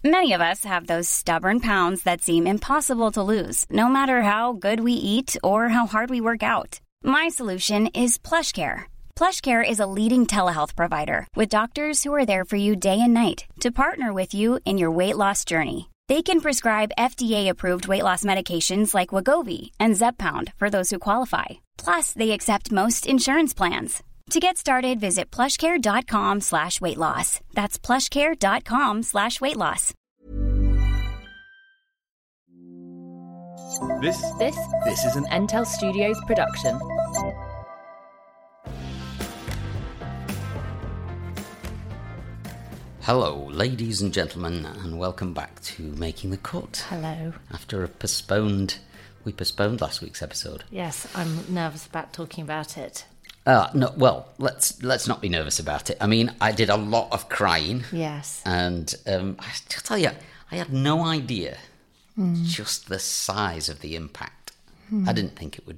Many of us have those stubborn pounds that seem impossible to lose, no matter how good we eat or how hard we work out. My solution is PlushCare. PlushCare is a leading telehealth provider with doctors who are there for you day and night to partner with you in your weight loss journey. They can prescribe FDA-approved weight loss medications like Wegovy and Zepbound for those who qualify. Plus, they accept most insurance plans. To get started, visit plushcare.com/weightloss. That's plushcare.com/weightloss. This is an Entel Studios production. Hello, ladies and gentlemen, and welcome back to Making the Cut. Hello. After we postponed last week's episode. Yes, I'm nervous about talking about it. No, well, let's not be nervous about it. I mean, I did a lot of crying. Yes. And I tell you, I had no idea just the size of the impact. I just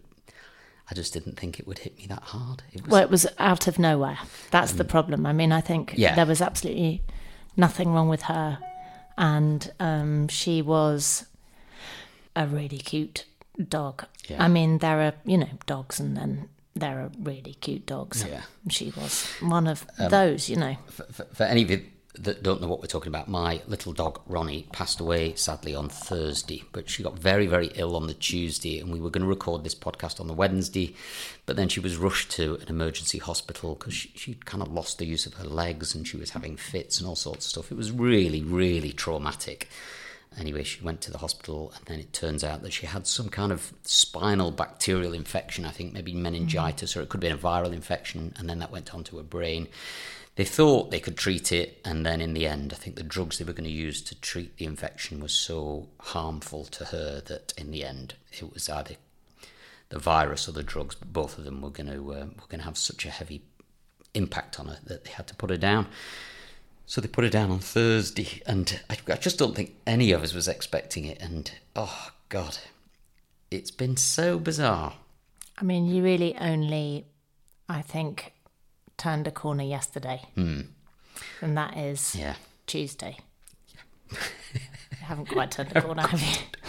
didn't think it would hit me that hard. It was out of nowhere. That's the problem. I mean, I think there was absolutely nothing wrong with her. And she was a really cute dog. Yeah. I mean, there are, dogs, and then there are really cute dogs. Yeah. She was one of those, For any of you that don't know what we're talking about, my little dog Ronnie passed away sadly on Thursday, but she got very, very ill on the Tuesday, and we were going to record this podcast on the Wednesday, but then she was rushed to an emergency hospital because she'd kind of lost the use of her legs and she was having fits and all sorts of stuff. It was really, really traumatic. Anyway, she went to the hospital, and then it turns out that she had some kind of spinal bacterial infection, I think maybe meningitis, or it could have been a viral infection, and then that went on to her brain. They thought they could treat it, and then in the end, I think the drugs they were going to use to treat the infection was so harmful to her that in the end, it was either the virus or the drugs, but both of them were going to have such a heavy impact on her that they had to put her down. So they put her down on Thursday, and I just don't think any of us was expecting it. And, oh, God, it's been so bizarre. I mean, you really only, I think, turned a corner yesterday. And that is Tuesday. You haven't quite turned a corner, have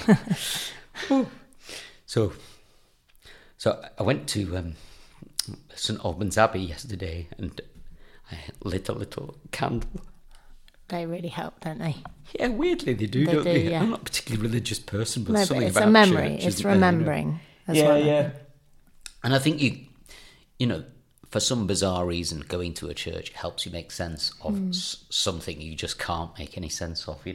you? So I went to St Albans Abbey yesterday, and I lit a little candle. They really help, don't they? Yeah, weirdly they do, don't they? Yeah. I'm not a particularly religious person, but something it's about a memory. church, it's remembering as well. Yeah. And I think you know, for some bizarre reason, going to a church helps you make sense of something you just can't make any sense of,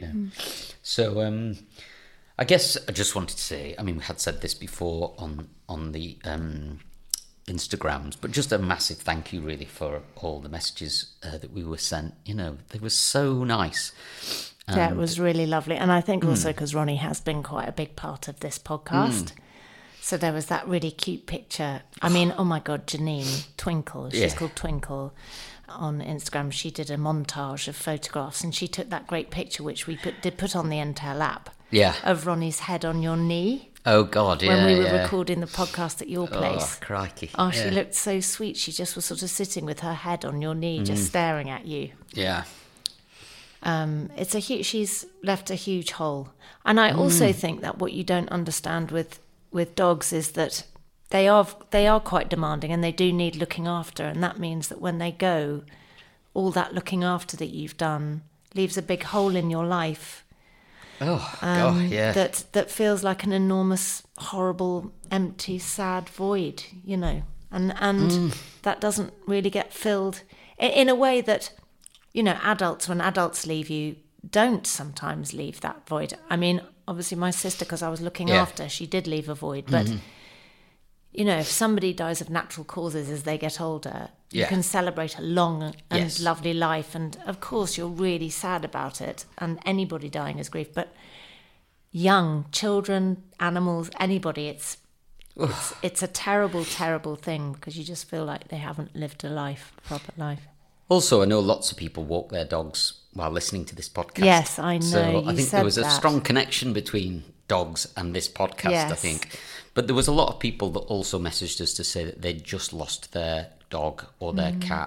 So I guess I just wanted to say, I mean, we had said this before on the Instagrams, but just a massive thank you really for all the messages that we were sent. They were so nice. Yeah, it was really lovely. And I think also because Ronnie has been quite a big part of this podcast. So there was that really cute picture. I mean, oh my God, Janine Twinkle, she's called Twinkle on Instagram. She did a montage of photographs, and she took that great picture, which we did put on the Entel app, of Ronnie's head on your knee. Oh, God, when we were recording the podcast at your place. Oh, crikey. Oh, she looked so sweet. She just was sort of sitting with her head on your knee, just staring at you. Yeah. She's left a huge hole. And I also think that what you don't understand with dogs is that they are quite demanding, and they do need looking after. And that means that when they go, all that looking after that you've done leaves a big hole in your life. Oh, God, yeah. That feels like an enormous, horrible, empty, sad void, and that doesn't really get filled in a way that, when adults leave you, don't sometimes leave that void. I mean, obviously my sister, because I was looking after, she did leave a void, but if somebody dies of natural causes as they get older, you can celebrate a long and lovely life. And of course, you're really sad about it. And anybody dying is grief. But young children, animals, anybody, it's a terrible, terrible thing, because you just feel like they haven't lived a proper life. Also, I know lots of people walk their dogs while listening to this podcast. Yes, I know. So I think there was a strong connection between dogs and this podcast, I think. But there was a lot of people that also messaged us to say that they'd just lost their dog or their cat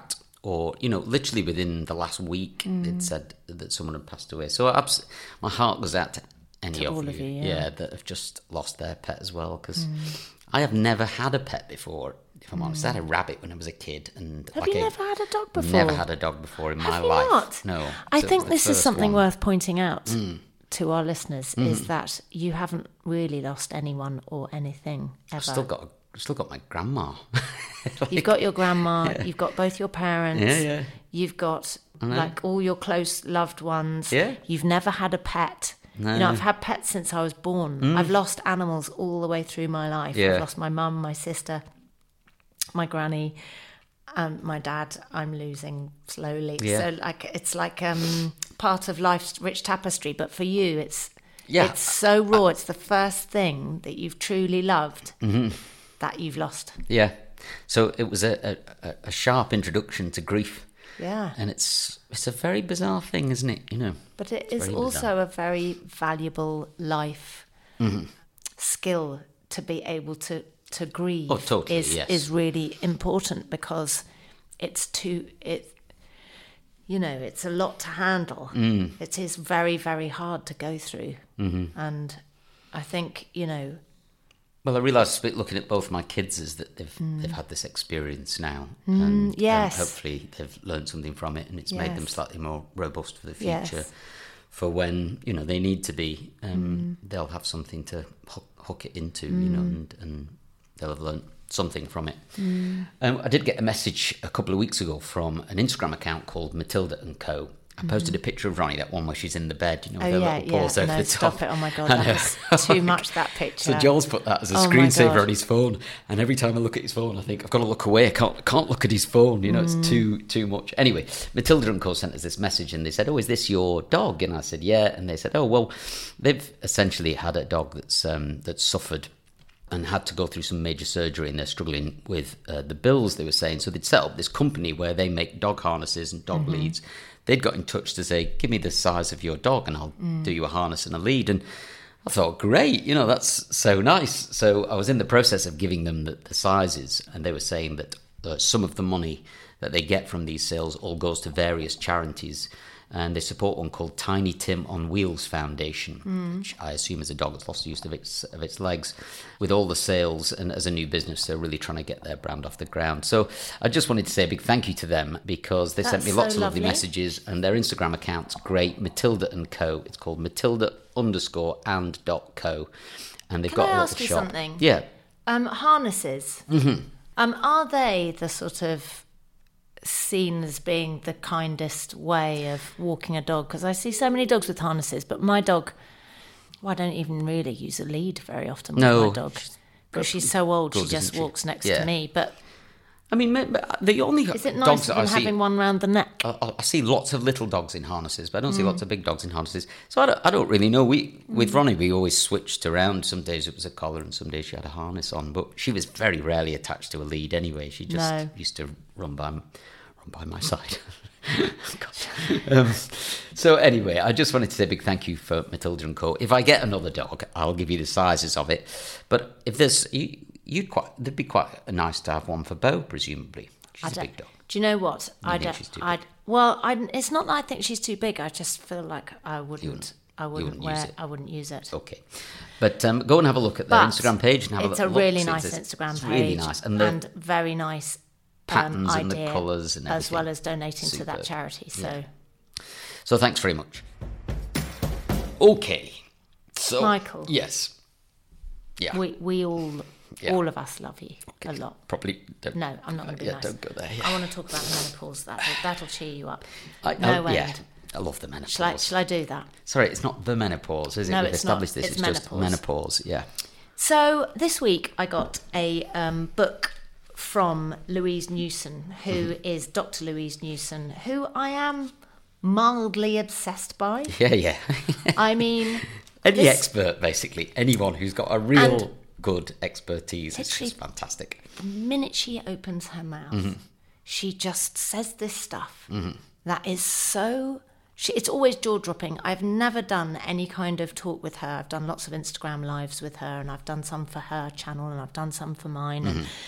or, literally within the last week, it said that someone had passed away. So my heart goes out to any of all of you, that have just lost their pet as well, because I have never had a pet before, if I'm honest. I had a rabbit when I was a kid. And have you never had a dog before? Never had a dog before in my life. Not? No. I think this is something worth pointing out to our listeners, is that you haven't really lost anyone or anything ever. I've still got my grandma. You've got your grandma, you've got both your parents, you've got all your close loved ones. Yeah. You've never had a pet. No. I've had pets since I was born. I've lost animals all the way through my life. Yeah. I've lost my mum, my sister, my granny, and my dad I'm losing slowly. Yeah. So it's like part of life's rich tapestry. But for you, it's Yeah. it's so raw. It's the first thing that you've truly loved that you've lost. Yeah. So it was a sharp introduction to grief. Yeah. And it's a very bizarre thing, isn't it? But it is very also bizarre. a very valuable life skill to be able to grieve. Oh, totally, yes. Is really important, because it's a lot to handle. It is very, very hard to go through. And I think, Well, I realise looking at both my kids is that they've had this experience now, and yes. hopefully they've learned something from it, and it's made them Yes. slightly more robust for the future. Yes. For when they need to be, they'll have something to hook it into, and they'll have learned something from it. I did get a message a couple of weeks ago from an Instagram account called Matilda and Co. I posted a picture of Ronnie, that one where she's in the bed, with her little paws over the top. Stop it! Oh my God, that was too much. That picture. So Joel's put that as a Oh my screensaver God. on his phone, and every time I look at his phone, I think I've got to look away. I can't look at his phone. It's too much. Anyway, Matilda and Co sent us this message, and they said, "Oh, is this your dog?" And I said, "Yeah." And they said, "Oh, well, they've essentially had a dog that's suffered and had to go through some major surgery, and they're struggling with the bills," they were saying. So they'd set up this company where they make dog harnesses and dog leads. They'd got in touch to say, "Give me the size of your dog and I'll do you a harness and a lead." And I thought, great, that's so nice. So I was in the process of giving them the sizes, and they were saying that some of the money that they get from these sales all goes to various charities. And they support one called Tiny Tim on Wheels Foundation, which I assume is a dog that's lost the use of its legs. With all the sales, and as a new business, they're really trying to get their brand off the ground. So I just wanted to say a big thank you to them, because they sent me That's lots so of lovely lovely. messages, and their Instagram account's great, Matilda and Co. It's called Matilda_and.co. And they've Can got I a ask little you shop. something? Yeah. Harnesses. Are they the sort of seen as being the kindest way of walking a dog? Because I see so many dogs with harnesses, but my dog, I don't even really use a lead very often with No. my dog, because she's so old. She Good, just isn't she? walks next Yeah. to me. But I mean, the only is it dogs nice that I even see... having one round the neck? I see lots of little dogs in harnesses, but I don't see lots of big dogs in harnesses. So I don't really know. With Ronnie, we always switched around. Some days it was a collar, and some days she had a harness on. But she was very rarely attached to a lead anyway. She just used to run by my side. So anyway, I just wanted to say a big thank you for Matilda and Co. If I get another dog, I'll give you the sizes of it. But if there's... It'd be quite nice to have one for Bo, presumably. She's a big dog. Do you know what? You think she's too big? It's not that I think she's too big. I just feel like I wouldn't use it. Okay. But go and have a look at their Instagram page and have a look. It's a really look, nice it's Instagram page. Really nice. And very nice patterns and the idea, colours and everything. as well as donating to that Superb. charity. So, So thanks very much. Okay. So Michael. Yes. Yeah. we all of us love you a lot. Probably. No, I'm not going to be nice. Don't go there. I want to talk about menopause. That'll cheer you up. Yeah, end. I love the menopause. Shall I do that? Sorry, it's not the menopause, is it? No, We've it's not. established this. It's just menopause. Yeah. So this week I got a book from Louise Newson, who is Dr. Louise Newson, who I am mildly obsessed by. Yeah. I mean... Any expert, basically. Anyone who's got a real good expertise. It's just fantastic. The minute she opens her mouth, she just says this stuff that is so... It's always jaw-dropping. I've never done any kind of talk with her. I've done lots of Instagram lives with her, and I've done some for her channel, and I've done some for mine.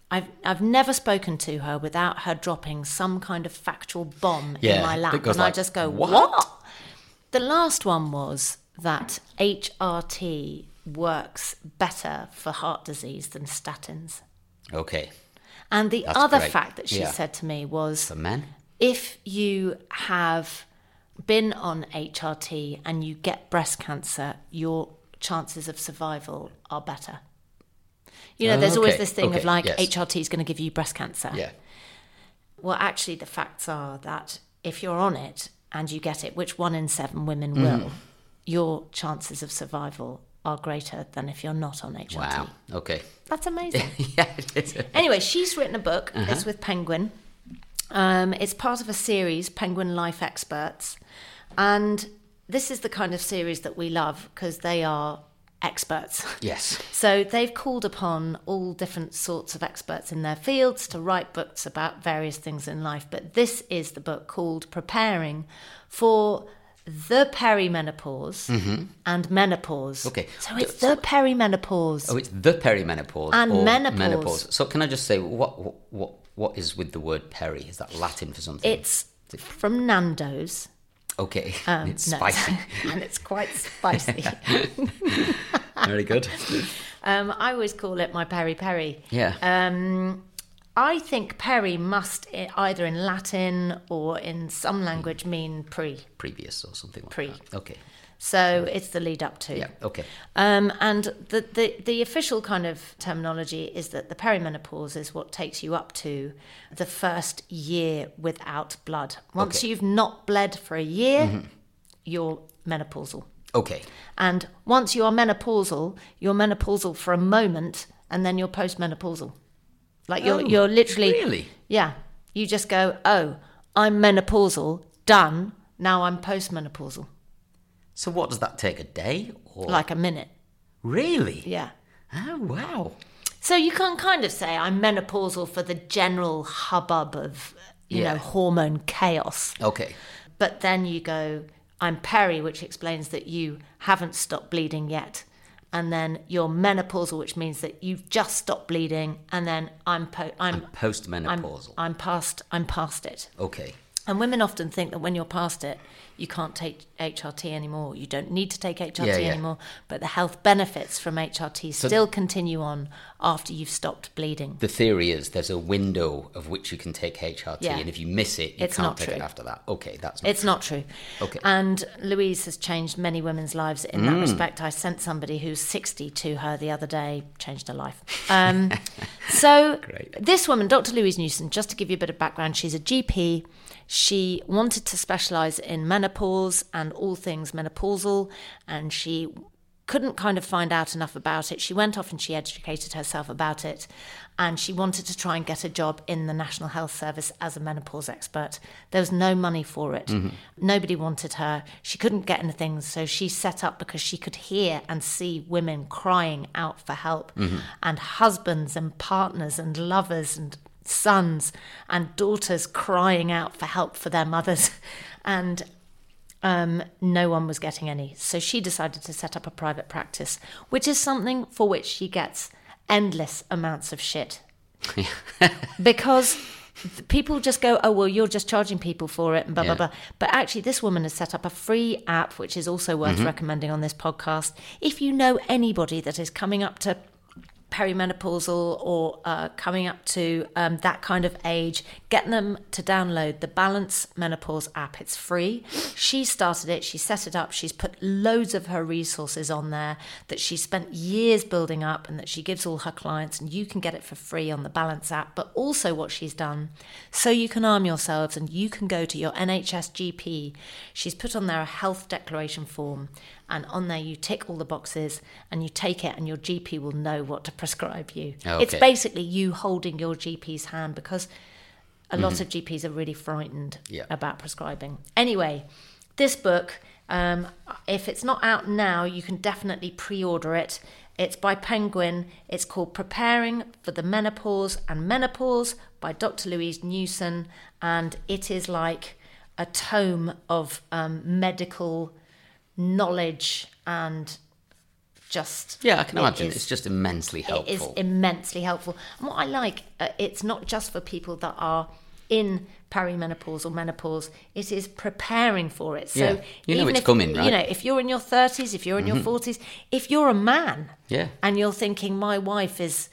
I've never spoken to her without her dropping some kind of factual bomb in my lap, and I just go, what? The last one was that HRT works better for heart disease than statins. Okay. And the other fact that she said to me was, for men, if you have been on HRT and you get breast cancer, your chances of survival are better. You know, there's always this thing of like, HRT is going to give you breast cancer. Yeah. Well, actually, the facts are that if you're on it and you get it, which 1 in 7 women will, your chances of survival are greater than if you're not on HRT. Wow. Okay. That's amazing. Yeah, it is. Anyway, she's written a book. It's with Penguin. It's part of a series, Penguin Life Experts. And this is the kind of series that we love because they are experts. Yes. So they've called upon all different sorts of experts in their fields to write books about various things in life. But this is the book called Preparing for the Perimenopause and Menopause. Okay. So it's the perimenopause. Oh, it's the perimenopause and or menopause. So can I just say, what is with the word peri? Is that Latin for something? It's from Nando's. Okay. It's spicy. And it's quite spicy. Very good. I always call it my peri-peri. Yeah. I think peri must either in Latin or in some language mean Previous or something like pre. that. Okay. So it's the lead up to. Yeah, okay. And the official kind of terminology is that the perimenopause is what takes you up to the first year without blood. Once you've not bled for a year, you're menopausal. Okay. And once you are menopausal, you're menopausal for a moment, and then you're postmenopausal. Like you're literally... Really? Yeah. You just go, oh, I'm menopausal, done, now I'm postmenopausal. So what does that take, a day? Or? Like a minute. Really? Yeah. Oh, wow. So you can kind of say I'm menopausal for the general hubbub of, you know, hormone chaos. Okay. But then you go, I'm peri, which explains that you haven't stopped bleeding yet. And then you're menopausal, which means that you've just stopped bleeding. And then I'm postmenopausal. I'm past it. Okay. And women often think that when you're past it, you can't take HRT anymore. You don't need to take HRT anymore. But the health benefits from HRT still continue on after you've stopped bleeding. The theory is there's a window of which you can take HRT, and if you miss it, you can't take it after that. Okay, that's not true. It's not true. Okay. And Louise has changed many women's lives in that respect. I sent somebody who's 60 to her the other day, changed her life. So this woman, Dr. Louise Newson, just to give you a bit of background, she's a GP. She wanted to specialise in menopause and all things menopausal, and she couldn't kind of find out enough about it. She went off and she educated herself about it, and she wanted to try and get a job in the National Health Service as a menopause expert. There was no money for it. Nobody wanted her. She couldn't get anything, so she set up because she could hear and see women crying out for help, and husbands and partners and lovers and sons and daughters crying out for help for their mothers, and no one was getting any. So she decided to set up a private practice, which is something for which she gets endless amounts of shit. Because people just go, oh, well, you're just charging people for it and blah, blah, blah. But actually, this woman has set up a free app, which is also worth recommending on this podcast. If you know anybody that is coming up to perimenopausal or coming up to that kind of age, get them to download the Balance Menopause app. It's free. She started it, she set it up, she's put loads of her resources on there that she spent years building up and that she gives all her clients, and you can get it for free on the Balance app. But also what she's done, so you can arm yourselves and you can go to your NHS GP, she's put on there a health declaration form, and on there you tick all the boxes and you take it, and your GP will know what to prescribe you. Okay. It's basically you holding your GP's hand, because a lot of GPs are really frightened about prescribing. Anyway, this book, if it's not out now, you can definitely pre-order it. It's by Penguin. It's called Preparing for the Menopause and Menopause by Dr. Louise Newson, and it is like a tome of medical knowledge and just... Yeah, I can imagine. It's just immensely helpful. It is immensely helpful. And what I like, it's not just for people that are in perimenopause or menopause, it is preparing for it. So it's coming, right? You know, if you're in your 30s, if you're in your 40s, if you're a man and you're thinking, my wife is,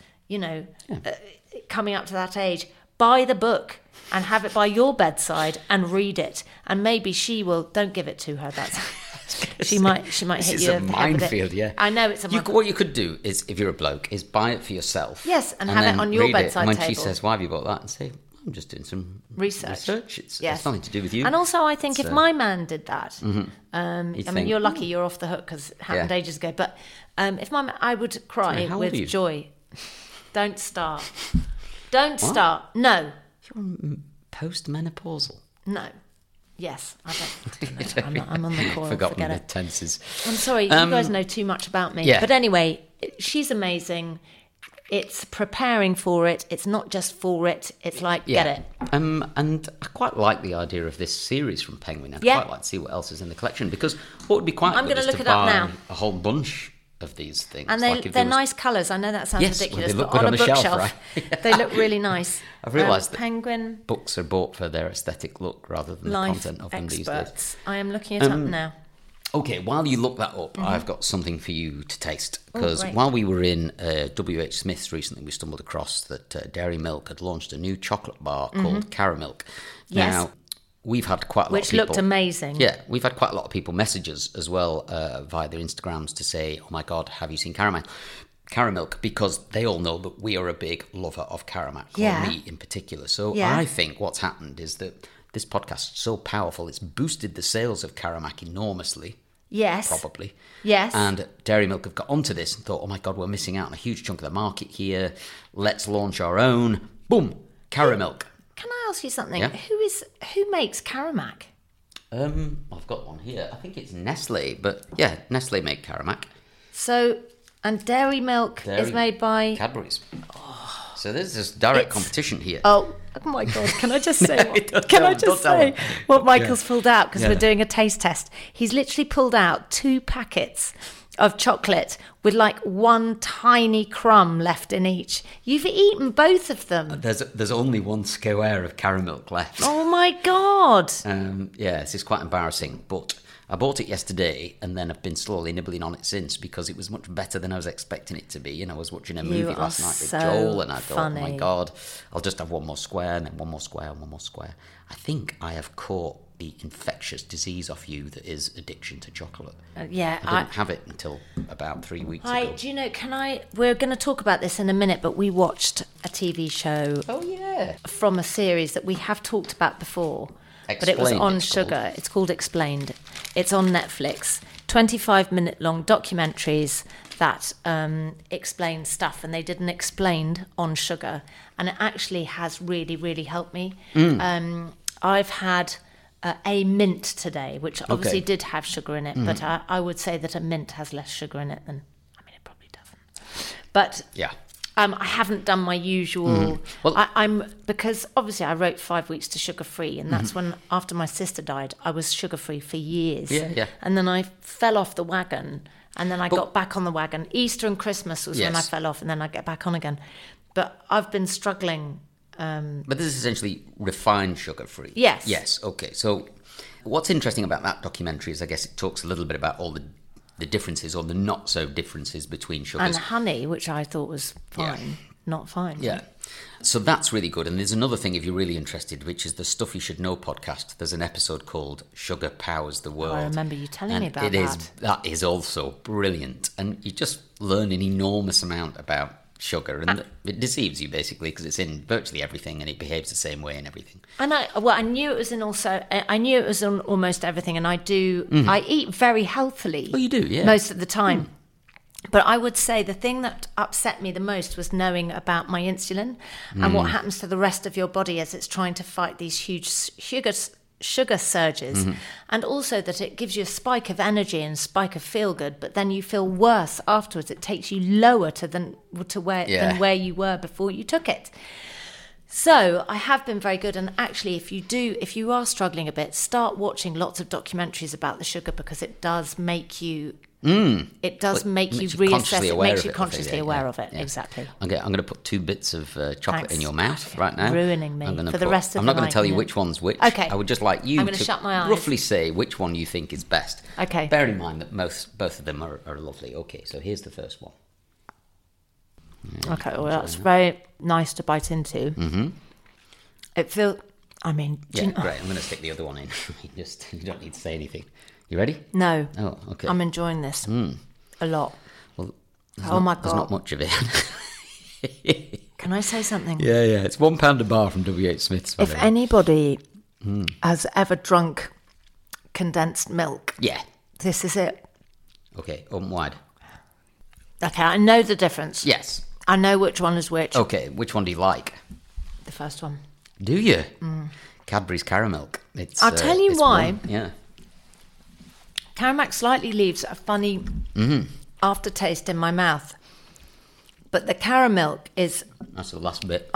coming up to that age, buy the book and have it by your bedside and read it. And maybe she will, don't give it to her, that's... She might hit you. It's a minefield, yeah. I know it's a minefield. What you could do is, if you're a bloke, is buy it for yourself. Yes, and have it on your bedside table. And when table. she says, "Why have you bought that?" and say, "I'm just doing some research. It's nothing to do with you." And also, I think if my man did that, I think, mean, you're lucky you're off the hook because it happened ages ago. But if my man, I would cry with joy. Don't start. Don't start. No. You're post-menopausal. No. Yes, I don't know. I'm on the call. Forgotten the tenses. I'm sorry, you guys know too much about me. Yeah. But anyway, she's amazing. It's preparing for it. It's not just for it. It's like, get it. And I quite like the idea of this series from Penguin. I'd quite like to see what else is in the collection, because what would be quite good is to buy a whole bunch of these things. And they're nice colours. I know that sounds ridiculous, but on a bookshelf, right? They look really nice. I've realised that Penguin books are bought for their aesthetic look rather than the content of them these days. I am looking it up now. Okay, while you look that up, I've got something for you to taste. Because while we were in W.H. Smith's recently, we stumbled across that Dairy Milk had launched a new chocolate bar called Caramilk. Yes. Now, we've had quite a lot of people... Which looked amazing. Yeah, we've had quite a lot of people message us as well via their Instagrams to say, oh my God, have you seen Caramilk? Because they all know that we are a big lover of Caramac, or me in particular. So I think what's happened is that this podcast is so powerful, it's boosted the sales of Caramac enormously. Yes. Probably. Yes. And Dairy Milk have got onto this and thought, oh my God, we're missing out on a huge chunk of the market here. Let's launch our own. Boom, Caramilk. Can I ask you something? Yeah? Who makes Caramac? I've got one here. I think it's Nestle, but yeah, Nestle make Caramac. So, and Dairy Milk is made by Cadbury's. So there's this direct competition here. Oh my God! Can I just say? What Michael's pulled out, because we're doing a taste test? He's literally pulled out 2 packets of chocolate with like one tiny crumb left in each. You've eaten both of them. There's only one square of Caramilk left. Oh my God! This is quite embarrassing, but I bought it yesterday and then I've been slowly nibbling on it since, because it was much better than I was expecting it to be. You know, I was watching a movie last night with Joel and I thought, oh my God, I'll just have one more square and then one more square and one more square. I think I have caught the infectious disease off you that is addiction to chocolate. I didn't have it until about 3 weeks ago. Do you know, we're going to talk about this in a minute, but we watched a TV show from a series that we have talked about before. But it was on sugar. It's called Explained. It's on Netflix. 25-minute long documentaries that explain stuff, and they did an Explained on sugar, and it actually has really, really helped me. I've had a mint today, which obviously did have sugar in it, but I would say that a mint has less sugar in it than... I mean, it probably doesn't. But... yeah. I haven't done my usual... Well, because obviously I wrote 5 weeks to sugar-free, and that's when, after my sister died, I was sugar-free for years. Yeah. And then I fell off the wagon, and then I got back on the wagon. Easter and Christmas was when I fell off, and then I get back on again. But I've been struggling... but this is essentially refined sugar-free. Yes. Yes, okay. So what's interesting about that documentary is, I guess, it talks a little bit about all the differences, or the not so differences between sugars. And honey, which I thought was fine, not fine. Yeah. So that's really good. And there's another thing, if you're really interested, which is the Stuff You Should Know podcast. There's an episode called Sugar Powers the World. I remember you telling me about that. That is also brilliant. And you just learn an enormous amount about sugar, and it deceives you basically, because it's in virtually everything and it behaves the same way in everything. And I knew it was in almost everything, and I eat very healthily. Oh, you do, yeah. Most of the time. But I would say the thing that upset me the most was knowing about my insulin and what happens to the rest of your body as it's trying to fight these huge sugar surges, and also that it gives you a spike of energy and spike of feel good, but then you feel worse afterwards. It takes you lower than where you were before you took it. So I have been very good, and actually, if you are struggling a bit, start watching lots of documentaries about the sugar, because it does make you. It does make you reassess. It makes you consciously aware of it. Yeah. Exactly. Okay, I'm going to put 2 bits of chocolate in your mouth right now. Ruining me for the rest of the night. I'm not going to tell you which one's which. Okay. I would just like you to shut my eyes. roughly say which one you think is best. Okay. Bear in mind that both of them are lovely. Okay, so here's the first one. Okay, well, that's very nice to bite into. Mm-hmm. It feels... I mean... great. I'm going to stick the other one in. You don't need to say anything. You ready? No. Oh, okay. I'm enjoying this a lot. Well, my God. There's not much of it. Can I say something? Yeah. It's £1 a bar from W.H. Smith's. If anybody has ever drunk condensed milk, this is it. Okay, open wide. Okay, I know the difference. Yes. I know which one is which. Okay, which one do you like? The first one. Do you? Cadbury's Caramilk. I'll tell you why. One. Yeah. Caramac slightly leaves a funny aftertaste in my mouth. But the Caramilk is... That's the last bit.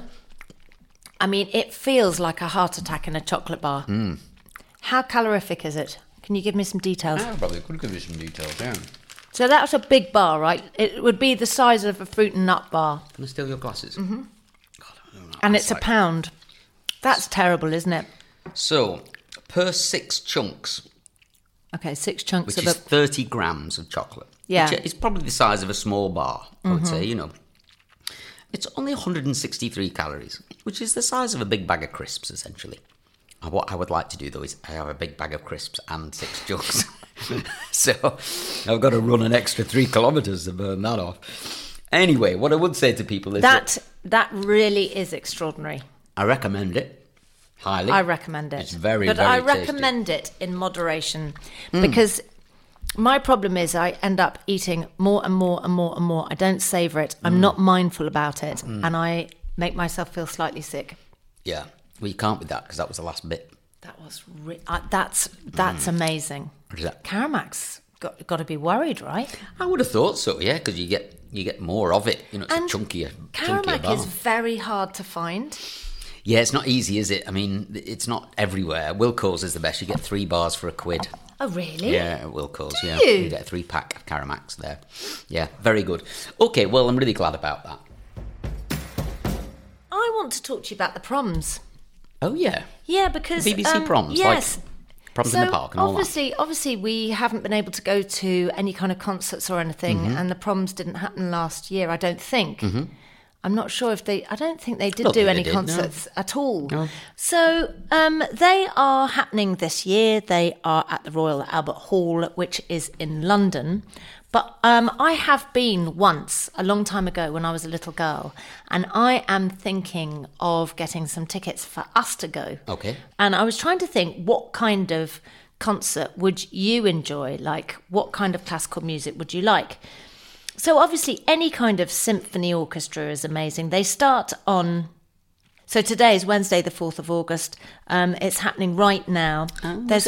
I mean, it feels like a heart attack in a chocolate bar. How calorific is it? Can you give me some details? I probably could give you some details, yeah. So that was a big bar, right? It would be the size of a fruit and nut bar. Can I steal your glasses? Mm-hmm. God, and it's £1. That's terrible, isn't it? So, per 6 chunks... Okay, 6 chunks which of is 30 grams of chocolate. Yeah. Which is probably the size of a small bar, I would say, It's only 163 calories, which is the size of a big bag of crisps, essentially. And what I would like to do, though, is I have a big bag of crisps and 6 jugs. So I've got to run an extra 3 kilometres to burn that off. Anyway, what I would say to people is that really is extraordinary. I recommend it. Highly. I recommend it. It's very, but very I tasty. recommend it in moderation because my problem is I end up eating more and more and more and more. I don't savour it. I'm not mindful about it, and I make myself feel slightly sick. Yeah. Well, you can't with that because that was the last bit. That was that's amazing. What is that? Caramac's got to be worried, right? I would have thought so, yeah, because you get more of it. It's and a chunkier Caramac bar. is very hard to find. Yeah, it's not easy, is it? I mean, it's not everywhere. Wilko's is the best. You get 3 bars for £1. Oh, really? Yeah, at Wilko's, Do yeah. you get a 3-pack of Caramacs there. Yeah, very good. Okay, well, I'm really glad about that. I want to talk to you about the proms. Oh, yeah? Yeah, because... BBC proms? Yes. Like proms in the park and all that? Obviously, we haven't been able to go to any kind of concerts or anything, and the proms didn't happen last year, I don't think. Mm-hmm. I'm not sure if I don't think they did do any concerts at all. No. So they are happening this year. They are at the Royal Albert Hall, which is in London. But I have been once, a long time ago, when I was a little girl, and I am thinking of getting some tickets for us to go. Okay. And I was trying to think, what kind of concert would you enjoy? Like, what kind of classical music would you like? So obviously any kind of symphony orchestra is amazing. They start on... So today is Wednesday, the 4th of August. It's happening right now. There's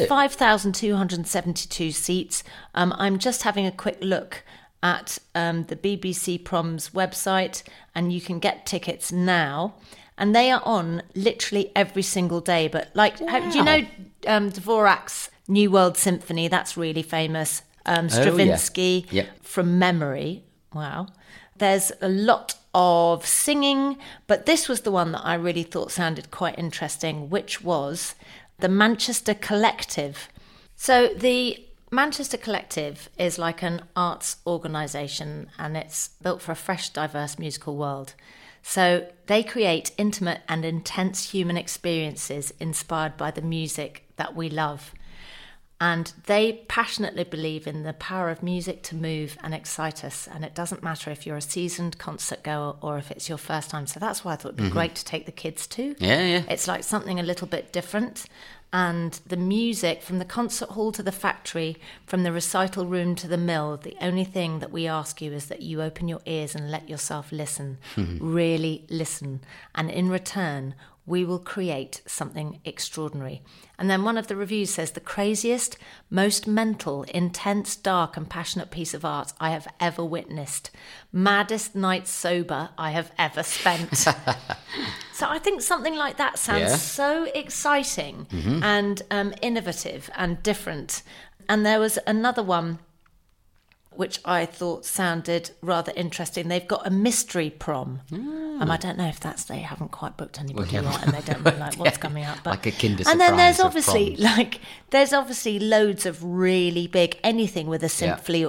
5,272 seats. I'm just having a quick look at the BBC Proms website, and you can get tickets now. And they are on literally every single day. But do you know Dvorak's New World Symphony? That's really famous. Stravinsky, from memory. Wow. There's a lot of singing, but this was the one that I really thought sounded quite interesting, which was the Manchester Collective. So the Manchester Collective is like an arts organisation, and it's built for a fresh, diverse musical world. So they create intimate and intense human experiences inspired by the music that we love. And they passionately believe in the power of music to move and excite us. And it doesn't matter if you're a seasoned concert goer or if it's your first time. So that's why I thought it'd be great to take the kids to. Yeah. It's like something a little bit different. And the music, from the concert hall to the factory, from the recital room to the mill, the only thing that we ask you is that you open your ears and let yourself listen. Really listen. And in return, we will create something extraordinary. And then one of the reviews says, the craziest, most mental, intense, dark and passionate piece of art I have ever witnessed. Maddest night sober I have ever spent. So I think something like that sounds so exciting and innovative and different. And there was another one which I thought sounded rather interesting. They've got a mystery prom. I don't know if that's they haven't quite booked anybody yet, and they don't know what's coming up. But, like a Kinder and then there's surprise obviously loads of really big anything with a symphony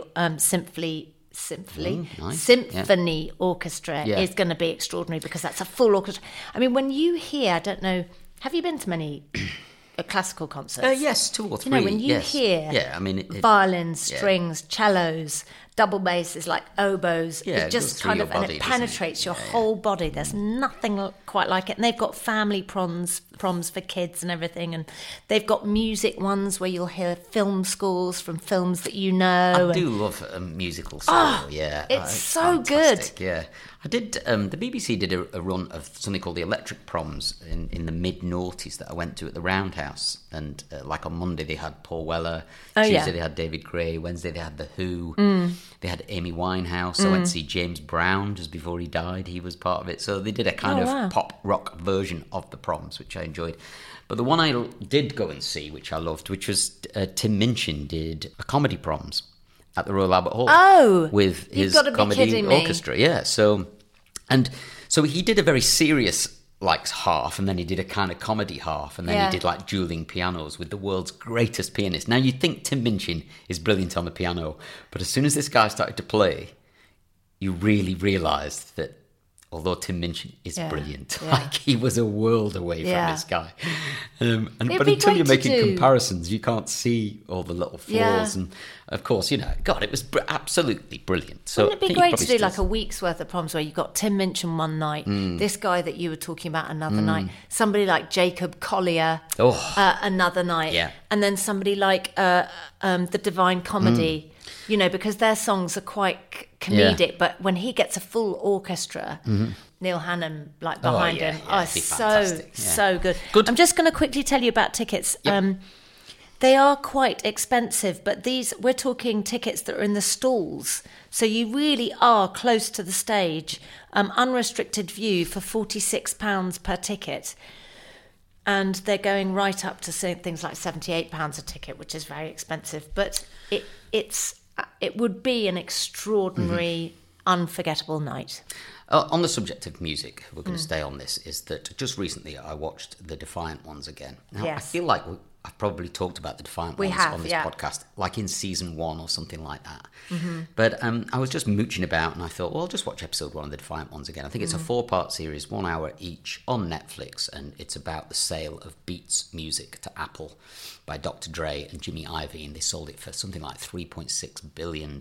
orchestra is going to be extraordinary because that's a full orchestra. I mean, when you hear, I don't know, have you been to many classical concerts? Yes, 2 or 3. You know, when you hear violins, strings, cellos, double basses, like oboes, it just kind of, and it penetrates your whole body. There's nothing quite like it. And they've got family proms for kids and everything. And they've got music ones where you'll hear film scores from films that you know. I do love a musical score, It's so good. Yeah. I did, the BBC did a run of something called the Electric Proms in the mid-noughties that I went to at the Roundhouse. And like on Monday they had Paul Weller, Tuesday they had David Gray, Wednesday they had The Who, they had Amy Winehouse. I went to see James Brown just before he died. He was part of it. So they did a kind of pop rock version of the Proms, which I enjoyed. But the one I did go and see, which I loved, which was Tim Minchin did a comedy Proms at the Royal Albert Hall with his comedy orchestra. Yeah, so he did a very serious half, and then he did a kind of comedy half, and then he did like dueling pianos with the world's greatest pianist. Now you'd think Tim Minchin is brilliant on the piano, but as soon as this guy started to play, you really realised that although Tim Minchin is brilliant, he was a world away from this guy. But until you're making comparisons, you can't see all the little flaws. And of course, it was absolutely brilliant. So wouldn't it be great to do like a week's worth of Proms where you've got Tim Minchin one night, this guy that you were talking about another night, somebody like Jacob Collier another night, and then somebody like the Divine Comedy, because their songs are quite comedic, but when he gets a full orchestra, Neil Hannon behind him, so good. I'm just going to quickly tell you about tickets. They are quite expensive, but we're talking tickets that are in the stalls, so you really are close to the stage. Unrestricted view for £46 per ticket, and they're going right up to things like £78 a ticket, which is very expensive, but it would be an extraordinary, unforgettable night. On the subject of music, we're going to stay on this, is that just recently I watched the Defiant Ones again. Now, I feel like I've probably talked about the Defiant Ones on this podcast, like in season 1 or something like that. But I was just mooching about and I thought, well, I'll just watch episode 1 of the Defiant Ones again. I think it's a 4-part series, 1 hour each, on Netflix, and it's about the sale of Beats music to Apple by Dr. Dre and Jimmy Iovine, and they sold it for something like $3.6 billion.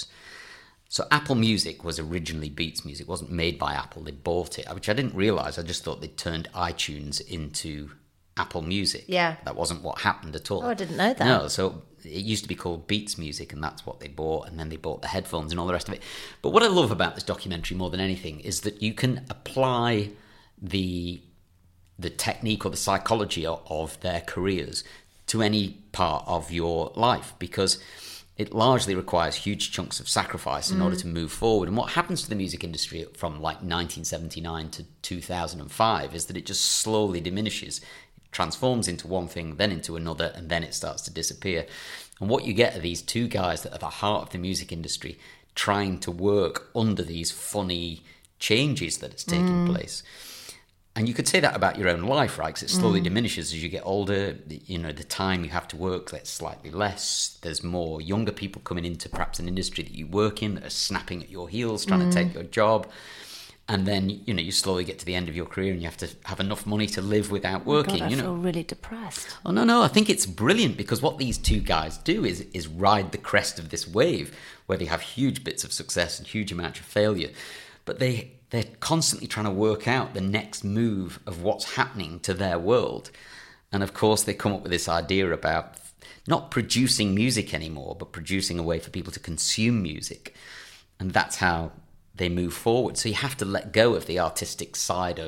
So Apple Music was originally Beats Music. It wasn't made by Apple. They bought it, which I didn't realise. I just thought they'd turned iTunes into Apple Music. Yeah. That wasn't what happened at all. Oh, I didn't know that. No, so it used to be called Beats Music, and that's what they bought, and then they bought the headphones and all the rest of it. But what I love about this documentary more than anything is that you can apply the technique or the psychology of their careers to any part of your life, because it largely requires huge chunks of sacrifice in order to move forward. And what happens to the music industry from like 1979 to 2005 is that it just slowly diminishes. It transforms into one thing, then into another, and then it starts to disappear. And what you get are these two guys that are the heart of the music industry trying to work under these funny changes that is taking place. And you could say that about your own life, right? Because it slowly diminishes as you get older. The time you have to work gets slightly less. There's more younger people coming into perhaps an industry that you work in that are snapping at your heels, trying to take your job. And then, you slowly get to the end of your career and you have to have enough money to live without working. God, I feel really depressed. Oh, no, I think it's brilliant because what these two guys do is ride the crest of this wave where they have huge bits of success and huge amounts of failure. But they're constantly trying to work out the next move of what's happening to their world. And of course, they come up with this idea about not producing music anymore, but producing a way for people to consume music. And that's how they move forward. So you have to let go of the artistic side of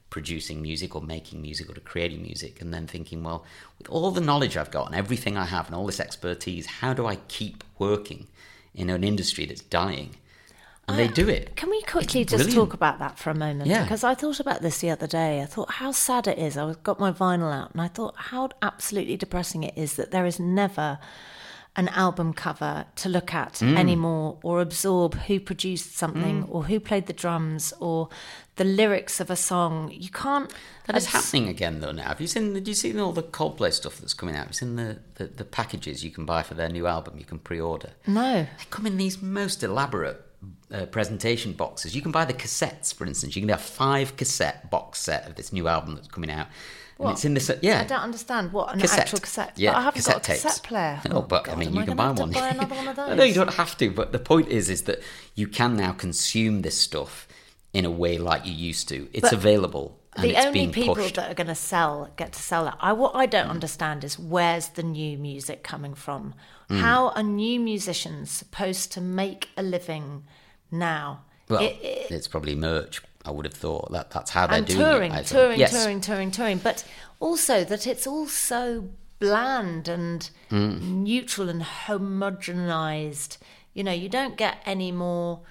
producing music or making music or to creating music, and then thinking, well, with all the knowledge I've got and everything I have and all this expertise, how do I keep working in an industry that's dying? And they do it. Can we quickly just talk about that for a moment? Yeah. Because I thought about this the other day. I thought how sad it is. I got my vinyl out and I thought how absolutely depressing it is that there is never an album cover to look at anymore, or absorb who produced something or who played the drums or the lyrics of a song. You can't. That is happening again though now. Did you see all the Coldplay stuff that's coming out? Have you seen the packages you can buy for their new album? You can pre-order. No. They come in these most elaborate presentation boxes. You can buy the cassettes, for instance. You can have 5 cassette box set of this new album that's coming out. And What? it's in this, yeah. I don't understand. What, an Cassette. actual cassette? Yeah, but I haven't cassette got a cassette tapes. player. No, but God, I mean, am you can gonna buy have to one. buy another one of those? No, you don't have to. But the point is that you can now consume this stuff in a way like you used to. It's But available. And the it's only being people pushed. that are going to get to sell that. What I don't understand is where's the new music coming from? How are new musicians supposed to make a living now? Well, it's probably merch. I would have thought that's how they're and doing it. touring. But also that it's all so bland and neutral and homogenized. You know, you don't get any more